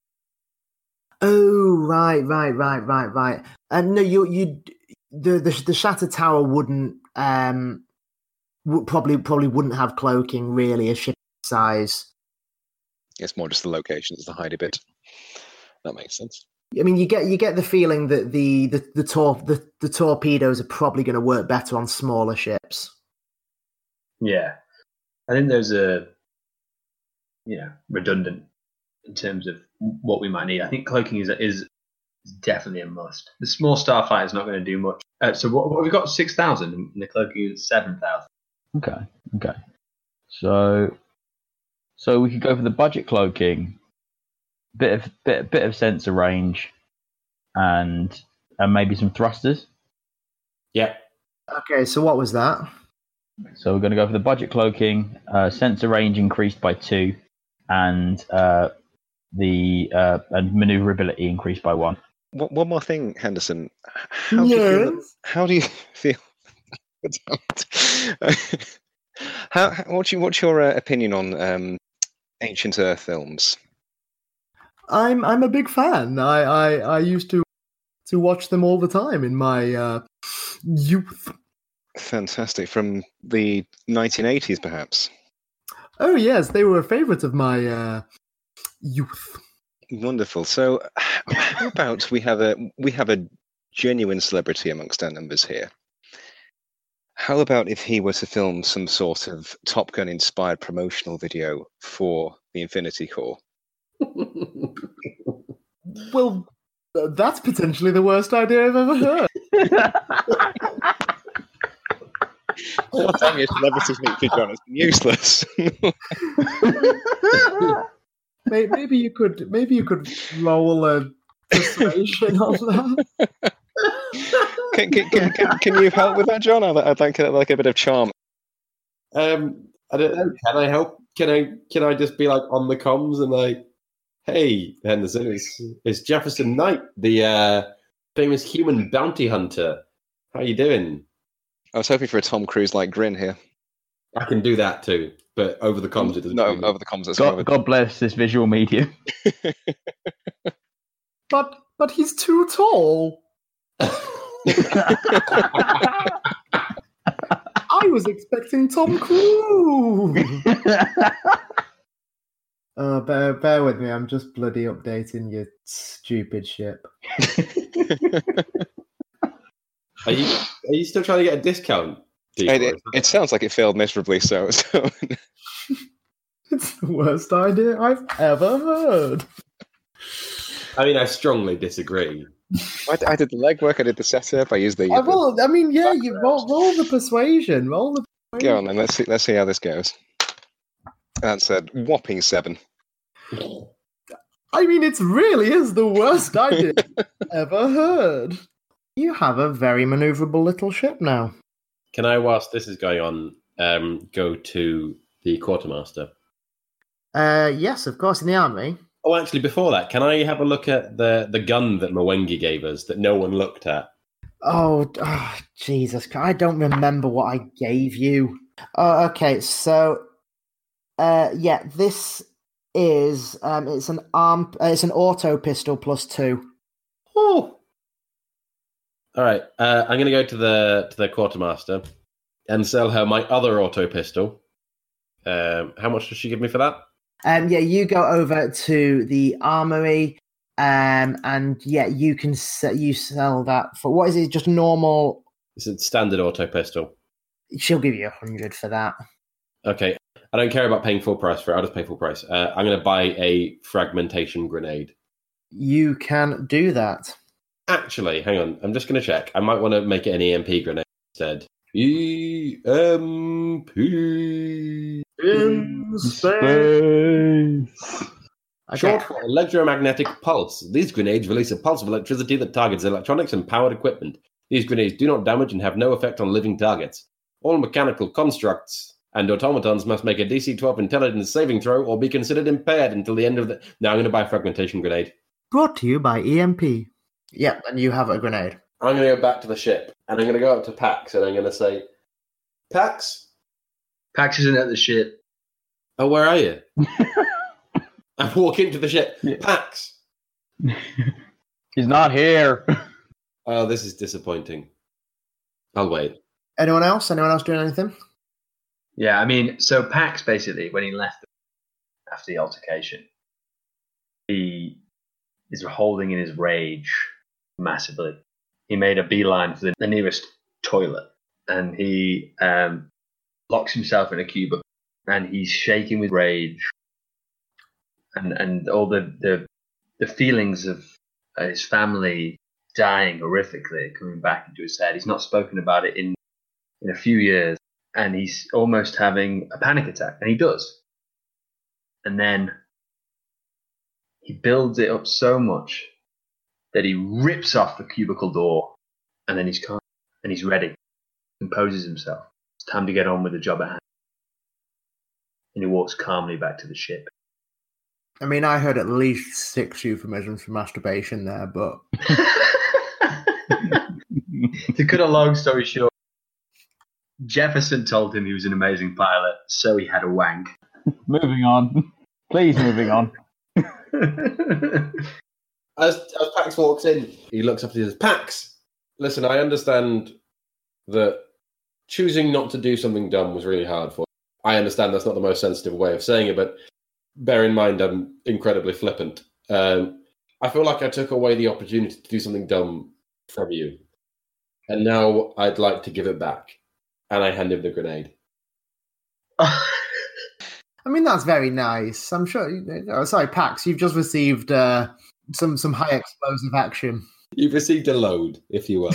Oh right, right, right, right, right. And no, you you the the the shattered tower wouldn't um would probably probably wouldn't have cloaking really a ship size. It's more just the locations, the hidey bit. That makes sense. I mean, you get you get the feeling that the the the, tor- the, the torpedoes are probably going to work better on smaller ships. Yeah, I think those are, you know, redundant in terms of what we might need. I think cloaking is is definitely a must. The small starfighter is not going to do much. Uh, so what, what we've got six thousand, and the cloaking is seven thousand. Okay, okay. So, so we could go for the budget cloaking, bit of bit bit of sensor range, and and maybe some thrusters. yeah. Okay, so what was that? So we're going to go for the budget cloaking, uh, sensor range increased by two, and uh, the uh, and maneuverability increased by one. One, one more thing, Henderson. How do you feel? How do you feel? how, how what's your what's your uh, opinion on um, ancient Earth films? I'm I'm a big fan. I, I, I used to to watch them all the time in my uh, youth. Fantastic. From the nineteen eighties, perhaps. Oh yes, they were a favourite of my uh, youth. Wonderful. So, how about we have a we have a genuine celebrity amongst our numbers here? How about if he were to film some sort of Top Gun inspired promotional video for the Infinity Corps? Well, th- that's potentially the worst idea I've ever heard. Oh, damn you, celebrities need to join. It's useless. Maybe, maybe you could maybe you could roll a persuasion on that. can, can, can, can, can you help with that, John? I'd, I'd like, a, like a bit of charm. Um, I don't know. Can I help? Can I? Can I just be like on the comms and like, hey, Henderson, it's it's Jefferson Knight, the uh, famous human bounty hunter. How you doing? I was hoping for a Tom Cruise-like grin here. I can do that too, but over the comms it doesn't. No, do over the comms. That's God, God bless this visual medium. But but he's too tall. I was expecting Tom Cruise. Uh, bear, bear with me. I'm just bloody updating your stupid ship. Are you are you still trying to get a discount? It, it, it sounds like it failed miserably. So, so. It's the worst idea I've ever heard. I mean, I strongly disagree. I, I did the legwork. I did the setup. I used the. I will. I mean, yeah. You roll, roll the persuasion. Roll the. Persuasion. Go on then. Let's see. Let's see how this goes. That's a whopping seven. I mean, it really is the worst idea ever heard. You have a very maneuverable little ship now. Can I, whilst this is going on, um, go to the quartermaster? Uh, yes, of course, in the army. Oh, actually, before that, can I have a look at the, the gun that Mwengi gave us that no one looked at? Oh, oh, Jesus! I don't remember what I gave you. Oh, okay. So, uh, yeah, this is um, it's an arm, uh, it's an auto pistol plus two. Oh. All right. Uh, I'm going to go to the to the quartermaster and sell her my other auto pistol. Um, how much does she give me for that? Um, yeah, you go over to the armory, um, and yeah, you can se- you sell that for what is it? Just normal. It's a standard auto pistol. She'll give you a hundred for that. Okay. I don't care about paying full price for it. I'll just pay full price. Uh, I'm going to buy a fragmentation grenade. You can do that. Actually, hang on. I'm just going to check. I might want to make it an E M P grenade instead. E M P In space. Okay. Short for electromagnetic pulse. These grenades release a pulse of electricity that targets electronics and powered equipment. These grenades do not damage and have no effect on living targets. All mechanical constructs and automatons must make a D C twelve intelligence saving throw or be considered impaired until the end of the... Now I'm going to buy a fragmentation grenade. Brought to you by E M P. Yep, and you have a grenade. I'm going to go back to the ship, and I'm going to go up to Pax, and I'm going to say, Pax? Pax isn't at the ship. Oh, where are you? I walk into the ship. Yeah. Pax! He's not here. Oh, this is disappointing. I'll wait. Anyone else? Anyone else doing anything? Yeah, I mean, so Pax basically, when he left after the altercation, he is holding in his rage massively. He made a beeline for the, the nearest toilet, and he um, locks himself in a cubicle, and he's shaking with rage, and and all the the, the feelings of uh, his family dying horrifically coming back into his head. He's not spoken about it in in a few years, and he's almost having a panic attack, and he does. And then he builds it up so much that he rips off the cubicle door, and then he's calm, and he's ready, composes himself. It's time to get on with the job at hand. And he walks calmly back to the ship. I mean, I heard at least six euphemisms for masturbation there, but... To cut a long story short, Jefferson told him he was an amazing pilot, so he had a wank. Moving on. Please, moving on. As, as Pax walks in, he looks up and he says, Pax, listen, I understand that choosing not to do something dumb was really hard for you. I understand that's not the most sensitive way of saying it, but bear in mind I'm incredibly flippant. Um, I feel like I took away the opportunity to do something dumb from you. And now I'd like to give it back. And I hand him the grenade. I mean, that's very nice. I'm sure... Oh, sorry, Pax, you've just received uh, some, some high explosive action. You've received a load, if you will.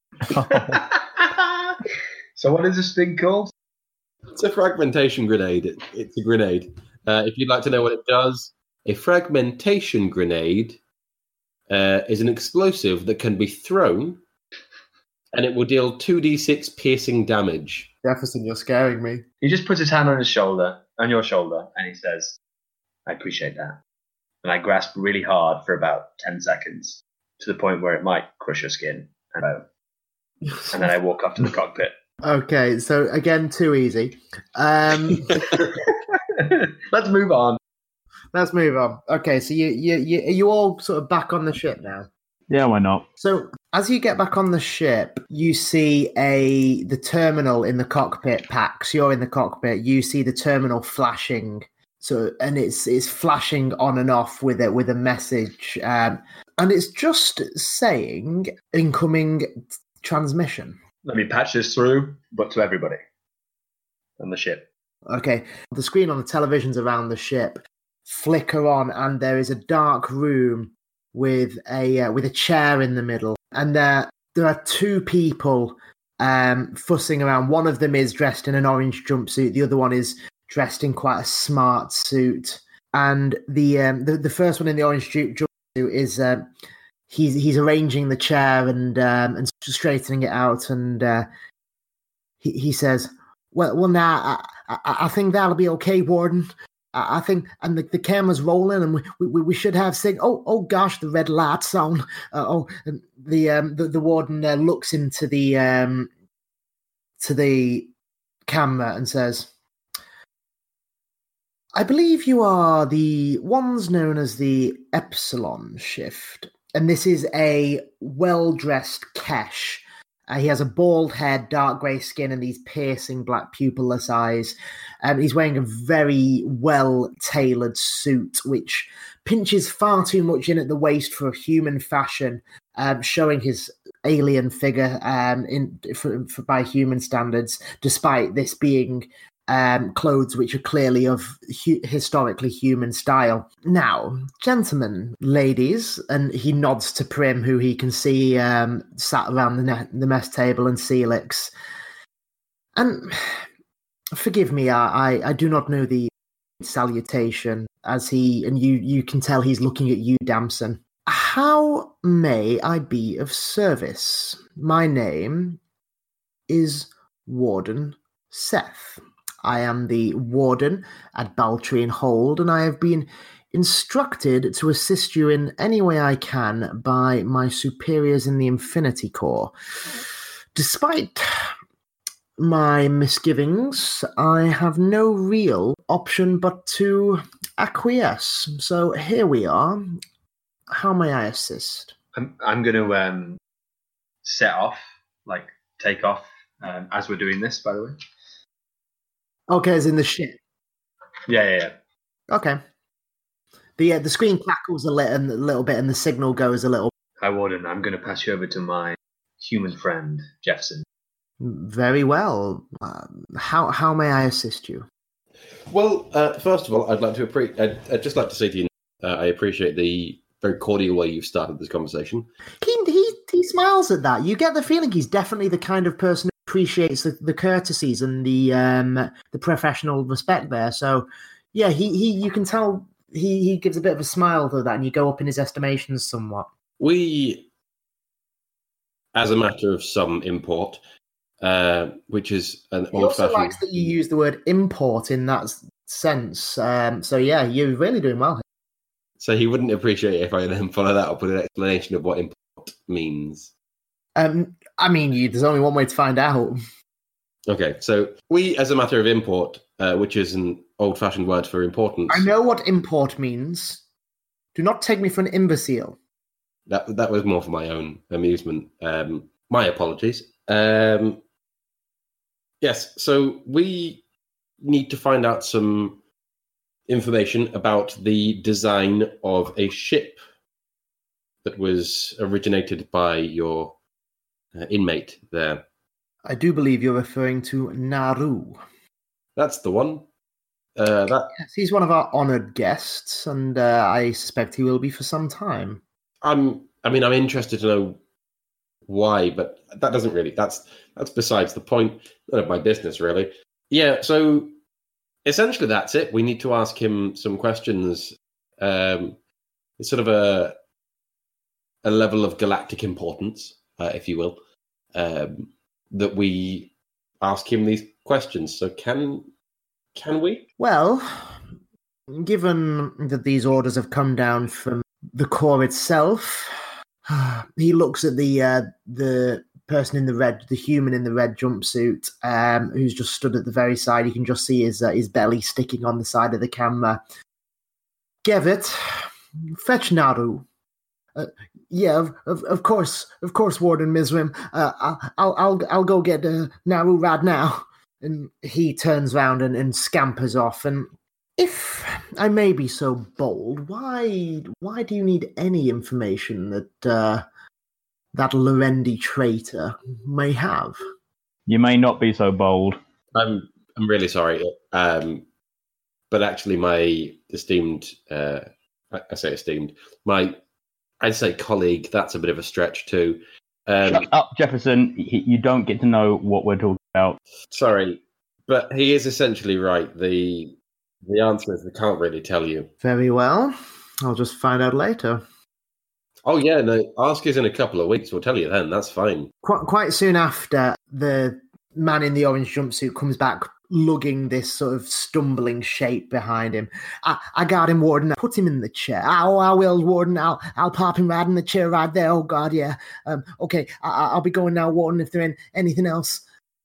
So what is this thing called? It's a fragmentation grenade. It, it's a grenade. Uh, if you'd like to know what it does, a fragmentation grenade uh, is an explosive that can be thrown, and it will deal two d six piercing damage. Jefferson, you're scaring me. He just puts his hand on his shoulder, on your shoulder, and he says, I appreciate that. And I grasp really hard for about ten seconds, to the point where it might crush your skin and bone. And then I walk up to the cockpit. Okay, so again, too easy. Um, Let's move on. Let's move on. Okay, so you, you, you, are you all sort of back on the ship now? Yeah, why not? So as you get back on the ship, you see a the terminal in the cockpit. Pax, you're in the cockpit. You see the terminal flashing. So and it's it's flashing on and off with it with a message, um, and it's just saying incoming transmission. Let me patch this through, but to everybody on the ship. Okay, the screen on the televisions around the ship flicker on, and there is a dark room with a uh, with a chair in the middle, and there there are two people um, fussing around. One of them is dressed in an orange jumpsuit. The other one is dressed in quite a smart suit. And the um, the, the first one in the orange jumpsuit is uh, he's he's arranging the chair and um, and straightening it out, and uh, he he says, "Well, well, now I, I, I think that'll be okay, Warden. I think, and the, the camera's rolling, and we, we we should have sig. Oh oh gosh, the red light's on. Uh, oh, and the um the, the warden uh, looks into the um to the camera and says, I believe you are the ones known as the Epsilon Shift, and this is a well-dressed Kesh. Uh, he has a bald head, dark grey skin, and these piercing black pupilless eyes. Um, he's wearing a very well-tailored suit, which pinches far too much in at the waist for a human fashion, um, showing his alien figure um, in for, for, by human standards, despite this being Um, clothes which are clearly of hu- historically human style. Now, gentlemen, ladies, and he nods to Prim, who he can see um, sat around the, ne- the mess table, and Celix. And forgive me, I, I, I do not know the salutation, as he, and you, you can tell he's looking at you, Damson. How may I be of service? My name is Warden Seth. I am the warden at Baltrian Hold, and I have been instructed to assist you in any way I can by my superiors in the Infinity Corps. Despite my misgivings, I have no real option but to acquiesce. So here we are. How may I assist? I'm, I'm going to um, set off, like take off um, as we're doing this, by the way. Okay, as in the ship. Yeah, yeah, yeah. Okay. The uh, the screen crackles a little, a little bit, and the signal goes a little. Hi, Warden. I'm going to pass you over to my human friend, Jefferson. Very well. Uh, how how may I assist you? Well, uh, first of all, I'd like to appre- I'd, I'd just like to say to you, uh, I appreciate the very cordial way you've started this conversation. He he he smiles at that. You get the feeling he's definitely the kind of person appreciates the, the courtesies and the um the professional respect there. So yeah, he, he you can tell he, he gives a bit of a smile to that, and you go up in his estimations somewhat. We, as a matter of some import, uh, which is an He old also fashioned. likes that you use the word import in that sense. Um, so yeah, you're really doing well. So he wouldn't appreciate it if I then follow that up with an explanation of what import means. Um, I mean, you, there's only one way to find out. Okay, so we, as a matter of import, uh, which is an old-fashioned word for importance. I know what import means. Do not take me for an imbecile. That that was more for my own amusement. Um, my apologies. Um, yes, so we need to find out some information about the design of a ship that was originated by your uh, inmate there. I do believe you're referring to Naru. That's the one. Uh, that Yes, he's one of our honoured guests, and uh, I suspect he will be for some time. I'm. I mean, I'm interested to know why, but that doesn't really. That's that's besides the point. None of my business, really. Yeah. So essentially, that's it. We need to ask him some questions. Um, it's sort of a a level of galactic importance, uh, if you will, um, that we ask him these questions. So can can we? Well, given that these orders have come down from the Corps itself, he looks at the uh, the person in the red, the human in the red jumpsuit, um, who's just stood at the very side. You can just see his uh, his belly sticking on the side of the camera. Gevitt, fetch Naru. Uh, yeah, of, of of course, of course, Warden Mizrim. Uh, I'll I'll I'll I'll go get uh, Naru Rad now. And he turns round and, and scampers off. And if I may be so bold, why why do you need any information that uh, that Lorendi traitor may have? You may not be so bold. I'm I'm really sorry, um, but actually, my esteemed, uh, I, I say esteemed, my I'd say colleague. That's a bit of a stretch too. Um, Shut up, Jefferson. He, you don't get to know what we're talking about. Sorry, but he is essentially right. The the answer is we can't really tell you. Very well. I'll just find out later. Oh, yeah, no, ask us in a couple of weeks. We'll tell you then. That's fine. Quite, quite soon after, the man in the orange jumpsuit comes back lugging this sort of stumbling shape behind him. I, I got him, Warden. Put him in the chair. Oh, I will, Warden. I'll I'll pop him right in the chair right there. Oh, God, yeah. Um, okay, I, I'll be going now, Warden, if there ain't anything else.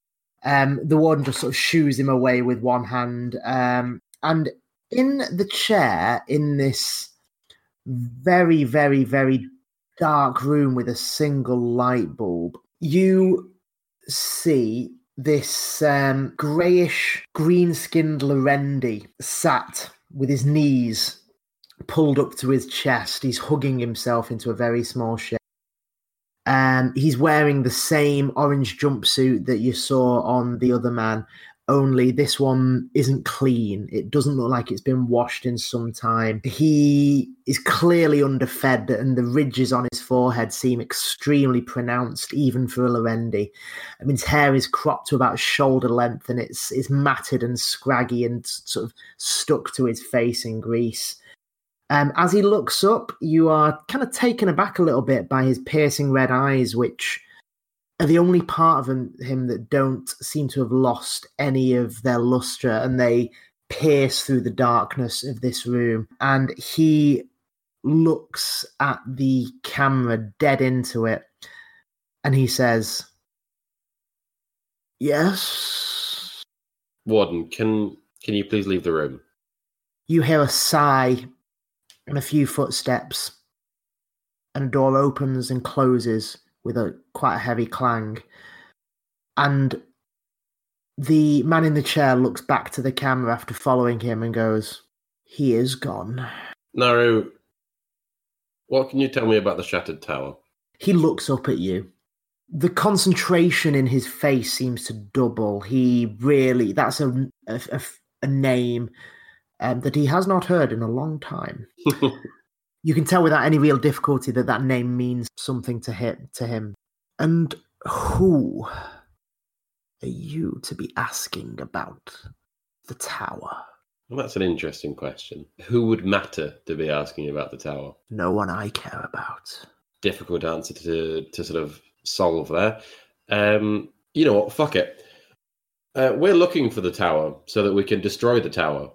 Um, the warden just sort of shoos him away with one hand. Um, and in the chair, in this very, very, very dark room with a single light bulb, you see this um, greyish, green-skinned Lorendi sat with his knees pulled up to his chest. He's hugging himself into a very small shape. Um, he's wearing the same orange jumpsuit that you saw on the other man, only this one isn't clean. It doesn't look like it's been washed in some time. He is clearly underfed, and the ridges on his forehead seem extremely pronounced, even for a Lorendi. I mean, his hair is cropped to about shoulder length, and it's, it's matted and scraggy and sort of stuck to his face in grease. Um, as he looks up, you are kind of taken aback a little bit by his piercing red eyes, which are the only part of him, him that don't seem to have lost any of their luster, and they pierce through the darkness of this room. And he looks at the camera dead into it, and he says, "Yes?" Warden, can can you please leave the room? You hear a sigh and a few footsteps, and a door opens and closes with a quite a heavy clang. And the man in the chair looks back to the camera after following him and goes, "He is gone." Naru, what can you tell me about the Shattered Tower? He looks up at you. The concentration in his face seems to double. He really, that's a, a, a name um, that he has not heard in a long time. You can tell without any real difficulty that that name means something to him. To him. And who are you to be asking about the tower? Well, that's an interesting question. Who would matter to be asking about the tower? No one I care about. Difficult answer to to sort of solve there. Um, you know what? Fuck it. Uh, we're looking for the tower so that we can destroy the tower.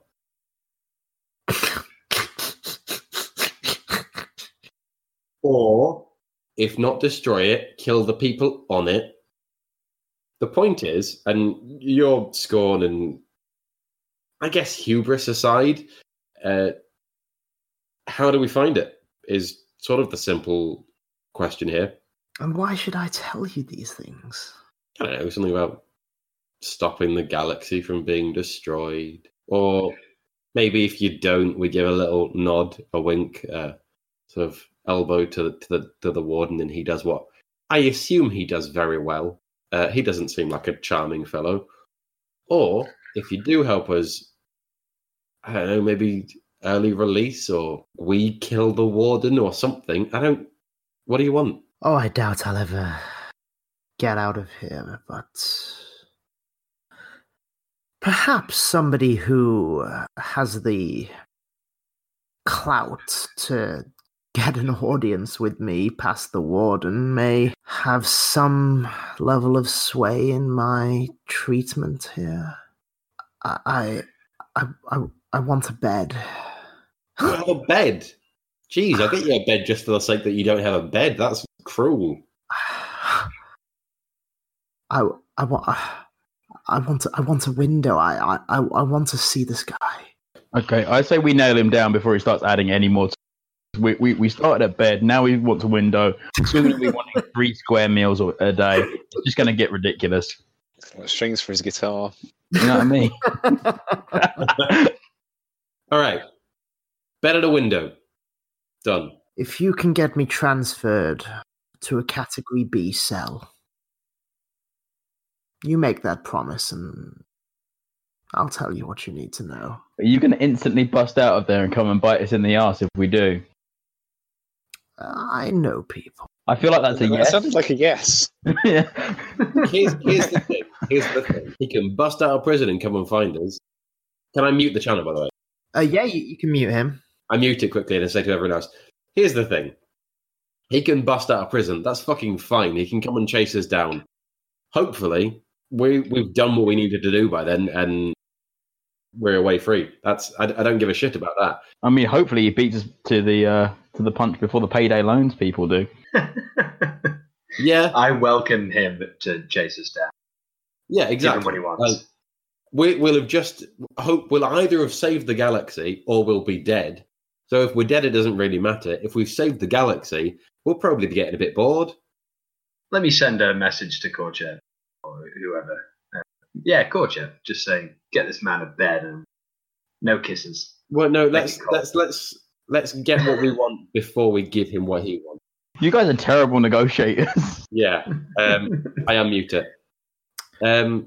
Or, if not destroy it, kill the people on it. The point is, and your scorn and, I guess, hubris aside, uh, how do we find it is sort of the simple question here. And why should I tell you these things? I don't know, something about stopping the galaxy from being destroyed. Or maybe if you don't, we give a little nod, a wink, uh, sort of elbow to the, to the to the warden, and he does what I assume he does very well. Uh, he doesn't seem like a charming fellow. Or if you do help us, I don't know, maybe early release, or we kill the warden or something. I don't. What do you want? Oh, I doubt I'll ever get out of here, but perhaps somebody who has the clout to get an audience with me past the warden may have some level of sway in my treatment here. I, I, I, I want a bed. You have a bed? Jeez, I'll get you a bed just for the sake that you don't have a bed. That's cruel. I, I want, I want, I want a window. I, I, I want to see the sky. Okay, I say we nail him down before he starts adding any more. T- we, we we started at bed. Now we want a window. We're going to be wanting three square meals a day. It's just going to get ridiculous. Strings for his guitar. You know what I mean? All right. Bed at a window. Done. If you can get me transferred to a Category B cell, you make that promise and I'll tell you what you need to know. Are you going to instantly bust out of there and come and bite us in the arse if we do? I know people. I feel like that's a that yes. That sounds like a yes. Yeah. Here's, here's the thing. Here's the thing. He can bust out of prison and come and find us. Can I mute the channel, by the way? Uh, yeah, you, you can mute him. I mute it quickly and I say to everyone else, here's the thing. He can bust out of prison. That's fucking fine. He can come and chase us down. Hopefully, we, we've done what we needed to do by then and we're away free. That's I, I don't give a shit about that. I mean, hopefully he beats us to the uh, to the punch before the payday loans people do. Yeah. I welcome him to chase us down. Yeah, exactly. Give him what he wants. Like, we, we'll have just hope we'll either have saved the galaxy or we'll be dead. So if we're dead, it doesn't really matter. If we've saved the galaxy, we'll probably be getting a bit bored. Let me send a message to Korchev or whoever. Uh, yeah, Korchev. Just saying, get this man a bed and no kisses. Well, no, let's let's let's let's get what we want before we give him what he wants. You guys are terrible negotiators. Yeah, um, I am muted. Um,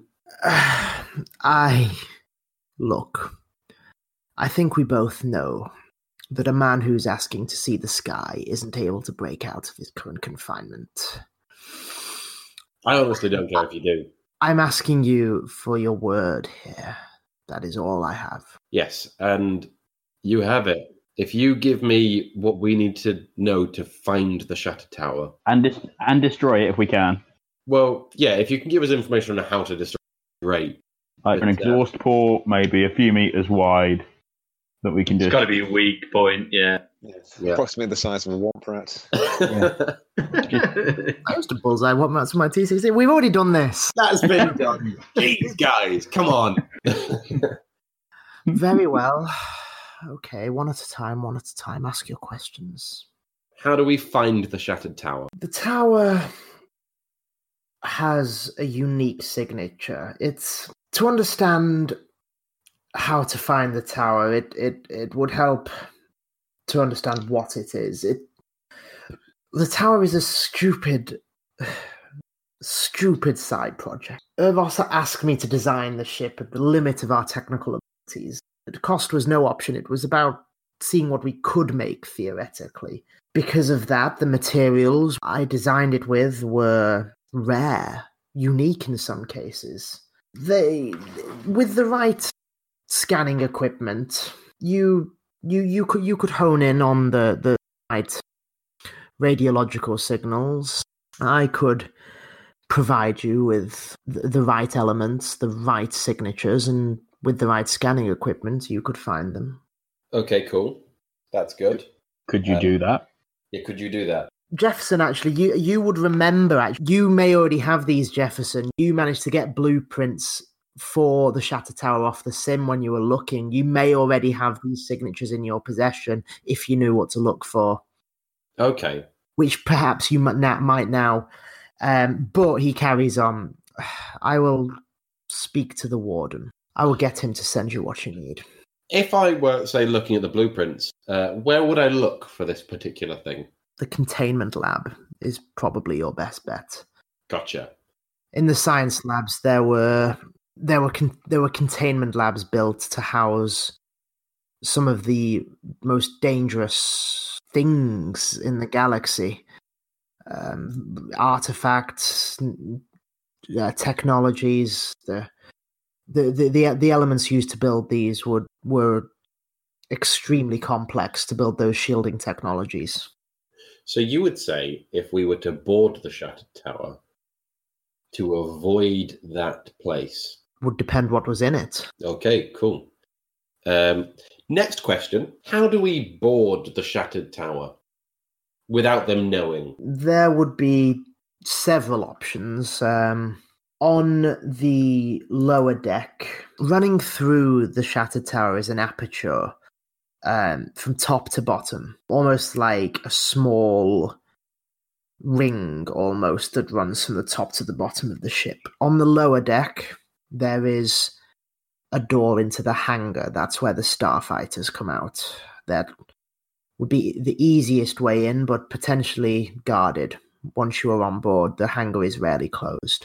I look. I think we both know that a man who's asking to see the sky isn't able to break out of his current confinement. I honestly don't care if you do. I'm asking you for your word here. That is all I have. Yes, and you have it. If you give me what we need to know to find the Shattered Tower. And dis- and destroy it if we can. Well, yeah, if you can give us information on how to destroy it, great. Like But, an uh, exhaust port, maybe a few meters wide, that we can It's just... got to be a weak point, yeah. Yes. Yeah. Approximately the size of a womp rat. I used to bullseye what maps for my T sixteen. We've already done this. That's been done. Jeez, guys, come on. Very well. Okay, one at a time, one at a time. Ask your questions. How do we find the Shattered Tower? The tower has a unique signature. It's to understand how to find the tower. It it it would help to understand what it is. It the tower is a stupid, stupid side project. Urvos asked me to design the ship at the limit of our technical abilities. The cost was no option. It was about seeing what we could make theoretically. Because of that, the materials I designed it with were rare, unique in some cases. They, with the right scanning equipment, you you you could you could hone in on the the right radiological signals. I could provide you with the, the right elements, the right signatures, and with the right scanning equipment, you could find them. Okay, cool. That's good. Could you Um, do that? Yeah, could you do that? Jefferson, actually, you you would remember, actually, you may already have these, Jefferson. You managed to get blueprints for the Shattered Tower off the sim when you were looking. You may already have these signatures in your possession if you knew what to look for, Okay. which perhaps you might now. Might now. Um, but he carries on. I will speak to the warden. I will get him to send you what you need. If I were, say, looking at the blueprints, uh, where would I look for this particular thing? The containment lab is probably your best bet. Gotcha. In the science labs, there were there were con- there were containment labs built to house some of the most dangerous things in the galaxy, um, artifacts, uh, technologies. The, the the the the elements used to build these would were extremely complex to build those shielding technologies. So you would say if we were to board the Shattered Tower to avoid that place. Would depend what was in it. Okay, cool. Um, next question. How do we board the Shattered Tower without them knowing? There would be several options. Um, on the lower deck, running through the Shattered Tower is an aperture um, from top to bottom, almost like a small ring almost that runs from the top to the bottom of the ship. On the lower deck, there is a door into the hangar. That's where the starfighters come out. That would be the easiest way in, but potentially guarded. Once you are on board, the hangar is rarely closed.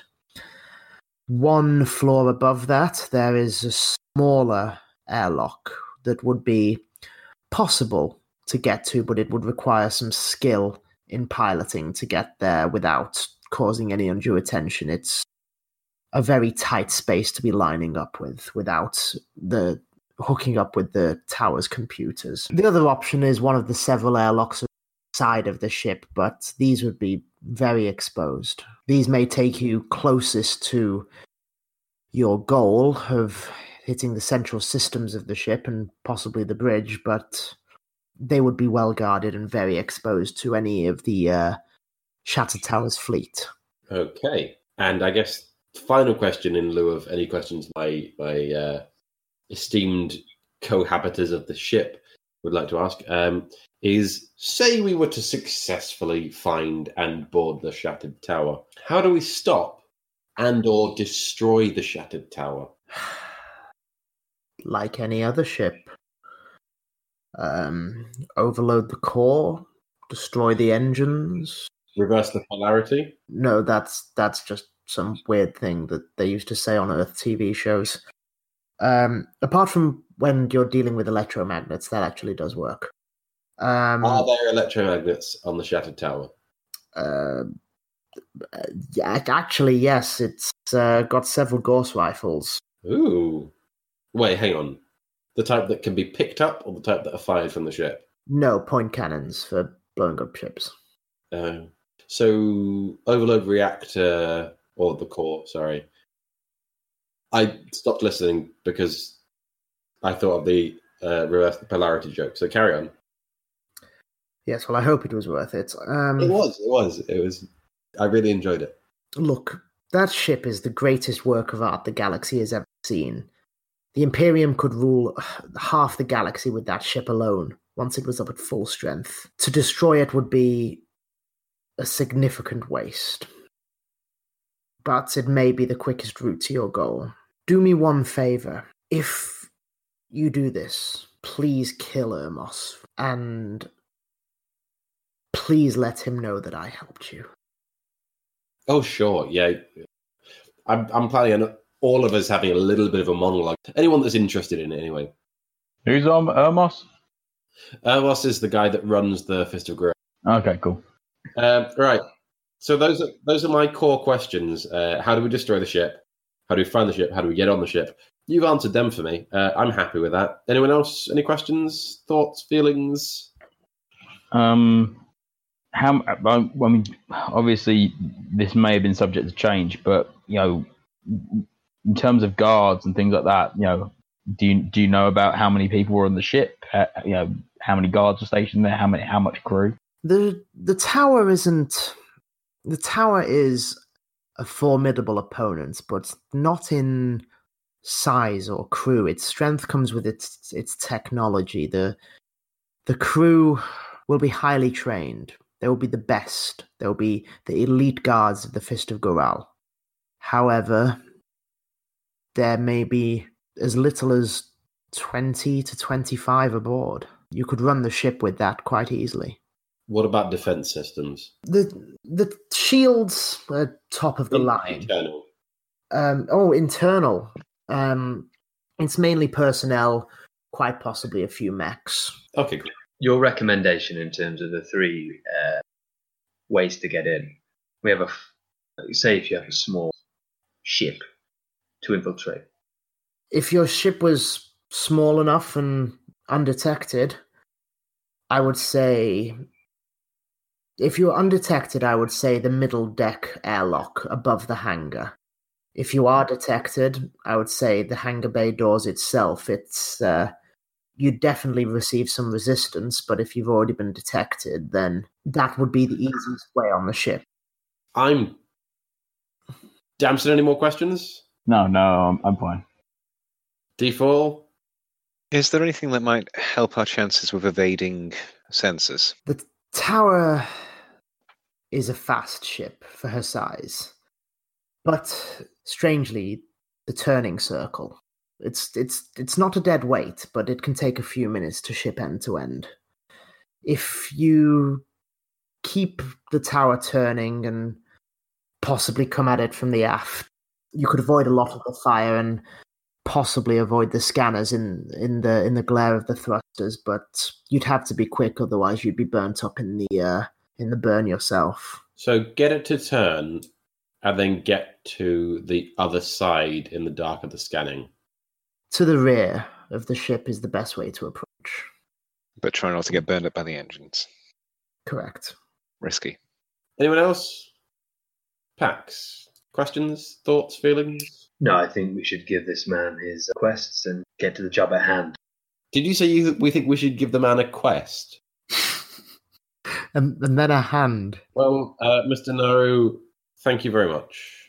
One floor above that, there is a smaller airlock that would be possible to get to, but it would require some skill in piloting to get there without causing any undue attention. It's a very tight space to be lining up with without the hooking up with the tower's computers. The other option is one of the several airlocks side of the ship, but these would be very exposed. These may take you closest to your goal of hitting the central systems of the ship and possibly the bridge, but they would be well guarded and very exposed to any of the uh, Shattered Tower's fleet. Okay. And I guess final question in lieu of any questions my my uh, esteemed cohabitors of the ship would like to ask um, is, say we were to successfully find and board the shattered tower, how do we stop and or destroy the shattered tower? Like any other ship. Um, overload the core, destroy the engines. Reverse the polarity? No, that's that's just some weird thing that they used to say on Earth T V shows. Um, apart from when you're dealing with electromagnets, that actually does work. Um, Are there electromagnets on the shattered tower? Uh, yeah, actually, yes. It's uh, got several Gauss rifles. Ooh. Wait, hang on. The type that can be picked up or the type that are fired from the ship? No, point cannons for blowing up ships. Uh, so, overload reactor, or the core, sorry. I stopped listening because I thought of the uh, reverse polarity joke. So carry on. Yes, well, I hope it was worth it. Um, it was, it was. It was. I really enjoyed it. Look, that ship is the greatest work of art the galaxy has ever seen. The Imperium could rule half the galaxy with that ship alone, once it was up at full strength. To destroy it would be a significant waste. But it may be the quickest route to your goal. Do me one favor. If you do this, please kill Ermos, and please let him know that I helped you. Oh, sure, yeah. I'm, I'm planning on all of us having a little bit of a monologue. Anyone that's interested in it, anyway. Who's on Ermos? Ermos is the guy that runs the Fist of Grail. Okay, cool. Um, right. So those are those are my core questions. Uh, how do we destroy the ship? How do we find the ship? How do we get on the ship? You've answered them for me. Uh, I'm happy with that. Anyone else? Any questions, thoughts, feelings? Um, how? I mean, obviously, this may have been subject to change, but you know, in terms of guards and things like that, you know, do you do you know about how many people were on the ship? Uh, you know, how many guards were stationed there? How many? How much crew? The the tower isn't. The tower is a formidable opponent, but not in size or crew. Its strength comes with its its technology. The the crew will be highly trained. They will be the best. They will be the elite guards of the Fist of Goral. However, there may be as little as twenty to twenty-five aboard. You could run the ship with that quite easily. What about defense systems? The the shields are top of the line. Internal. Um, oh, internal. Um, it's mainly personnel, quite possibly a few mechs. Okay, cool. Your recommendation in terms of the three uh, ways to get in. We have a, say if you have a small ship to infiltrate. If your ship was small enough and undetected, I would say... If you're undetected, I would say the middle deck airlock above the hangar. If you are detected, I would say the hangar bay doors itself. It's uh, you definitely receive some resistance, but if you've already been detected, then that would be the easiest way on the ship. I'm... Damson, any more questions? No, no, I'm, I'm fine. D four? Is there anything that might help our chances with evading sensors? The tower is a fast ship for her size, but strangely, the turning circle. It's it's it's not a dead weight, but it can take a few minutes to ship end to end. If you keep the tower turning and possibly come at it from the aft, you could avoid a lot of the fire and possibly avoid the scanners in, in the in the glare of the thrusters, but you'd have to be quick, otherwise you'd be burnt up in the uh, in the burn yourself. So get it to turn and then get to the other side in the dark of the scanning. To the rear of the ship is the best way to approach. But try not to get burned up by the engines. Correct. Risky. Anyone else? Pax? Questions? Thoughts? Feelings? No, I think we should give this man his quests and get to the job at hand. Did you say you, we think we should give the man a quest? and, and then a hand. Well, uh, Mister Naru, thank you very much.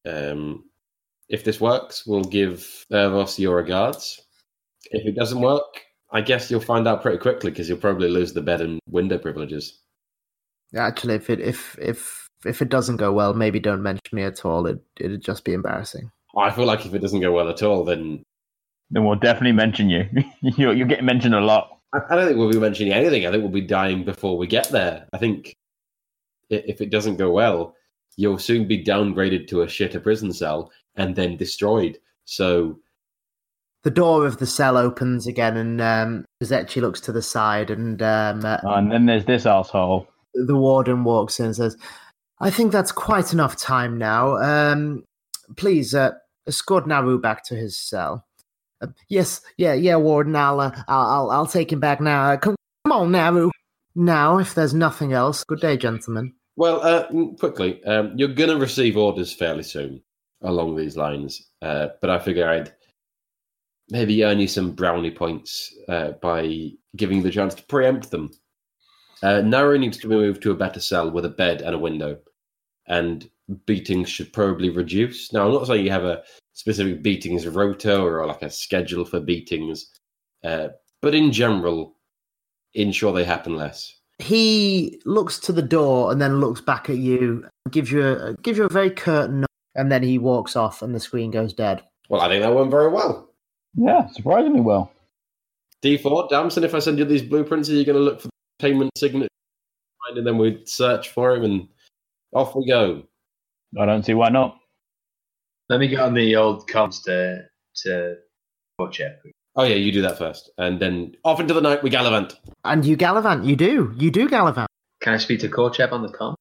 Um, if this works, we'll give Ervos your regards. If it doesn't work, I guess you'll find out pretty quickly because you'll probably lose the bed and window privileges. Actually, if it if if if it doesn't go well, maybe don't mention me at all. It it'd just be embarrassing. I feel like if it doesn't go well at all, then then we'll definitely mention you. you're, you're getting mentioned a lot. I, I don't think we'll be mentioning anything. I think we'll be dying before we get there. I think if it doesn't go well, you'll soon be downgraded to a shitter prison cell and then destroyed. So the door of the cell opens again, and um, Zetchi looks to the side, and um, uh, oh, and then there's this asshole. The warden walks in and says, "I think that's quite enough time now. Um, please uh, escort Naru back to his cell." Uh, yes, yeah, yeah, warden. I'll, uh, I'll, I'll, I'll take him back now. Uh, come, come on, Naru. Now, if there's nothing else, good day, gentlemen. Well, uh, quickly, um, you're going to receive orders fairly soon along these lines, uh, but I figure I'd maybe earn you some brownie points uh, by giving you the chance to preempt them. Uh, Naru needs to be moved to a better cell with a bed and a window, and beatings should probably reduce. Now, I'm not saying you have a specific beatings rota or like a schedule for beatings, uh, but in general, ensure they happen less. He looks to the door and then looks back at you, gives you a gives you a very curt nod, and then he walks off, and the screen goes dead. Well, I think that went very well. Yeah, surprisingly well. D four, Damson, if I send you these blueprints, are you going to look for the payment signature, and then we search for him, and off we go? I don't see why not. Let me get on the old comms to to Korchev. Oh yeah, you do that first, and then off into the night we gallivant. And you gallivant, you do, you do gallivant. Can I speak to Korchev on the comm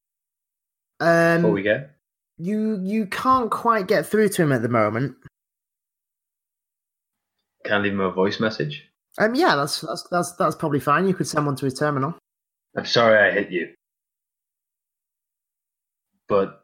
Um, before we go? You you can't quite get through to him at the moment. Can I leave him a voice message? Um, yeah, that's that's that's that's probably fine. You could send one to his terminal. I'm sorry I hit you, but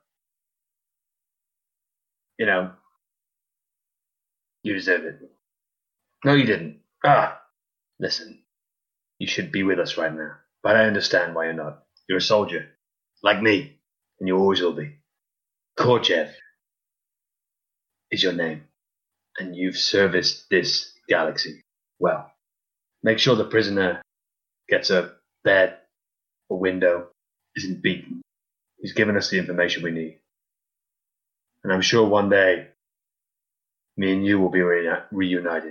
you know you deserve it. No, you didn't. Ah, listen, you should be with us right now, but I understand why you're not. You're a soldier, like me, and you always will be. Korchev is your name, and you've serviced this galaxy well. Make sure the prisoner gets a bed, a window, isn't beaten. He's given us the information we need. And I'm sure one day, me and you will be re- reunited.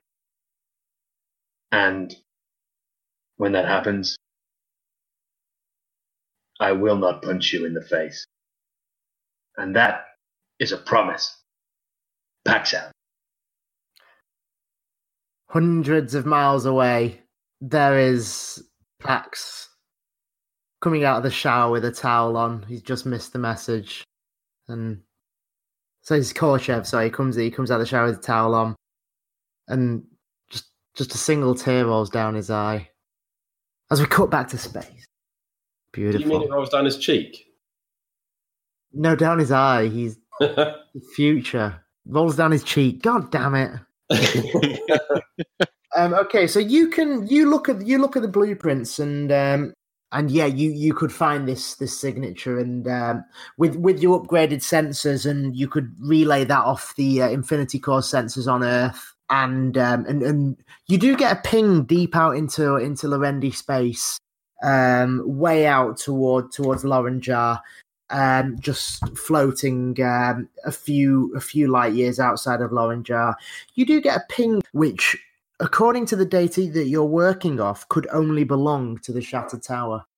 And when that happens, I will not punch you in the face. And that is a promise. Pax out. Hundreds of miles away, there is Pax coming out of the shower with a towel on. He's just missed the message. And so he's Korchev, so he comes he comes out of the shower with a towel on. And just just a single tear rolls down his eye. As we cut back to space. Beautiful. Do you mean it rolls down his cheek? No, down his eye. He's the future. Rolls down his cheek. God damn it. um, okay, so you can you look at you look at the blueprints and um, and yeah, you, you could find this this signature and um, with with your upgraded sensors, and you could relay that off the uh, Infinity Core sensors on Earth, and um, and and you do get a ping deep out into into Lorendi space, um, way out toward towards Lorenjar. Um, just floating um, a few a few light years outside of Lorenjar. You do get a ping which, according to the data that you're working off, could only belong to the Shattered Tower.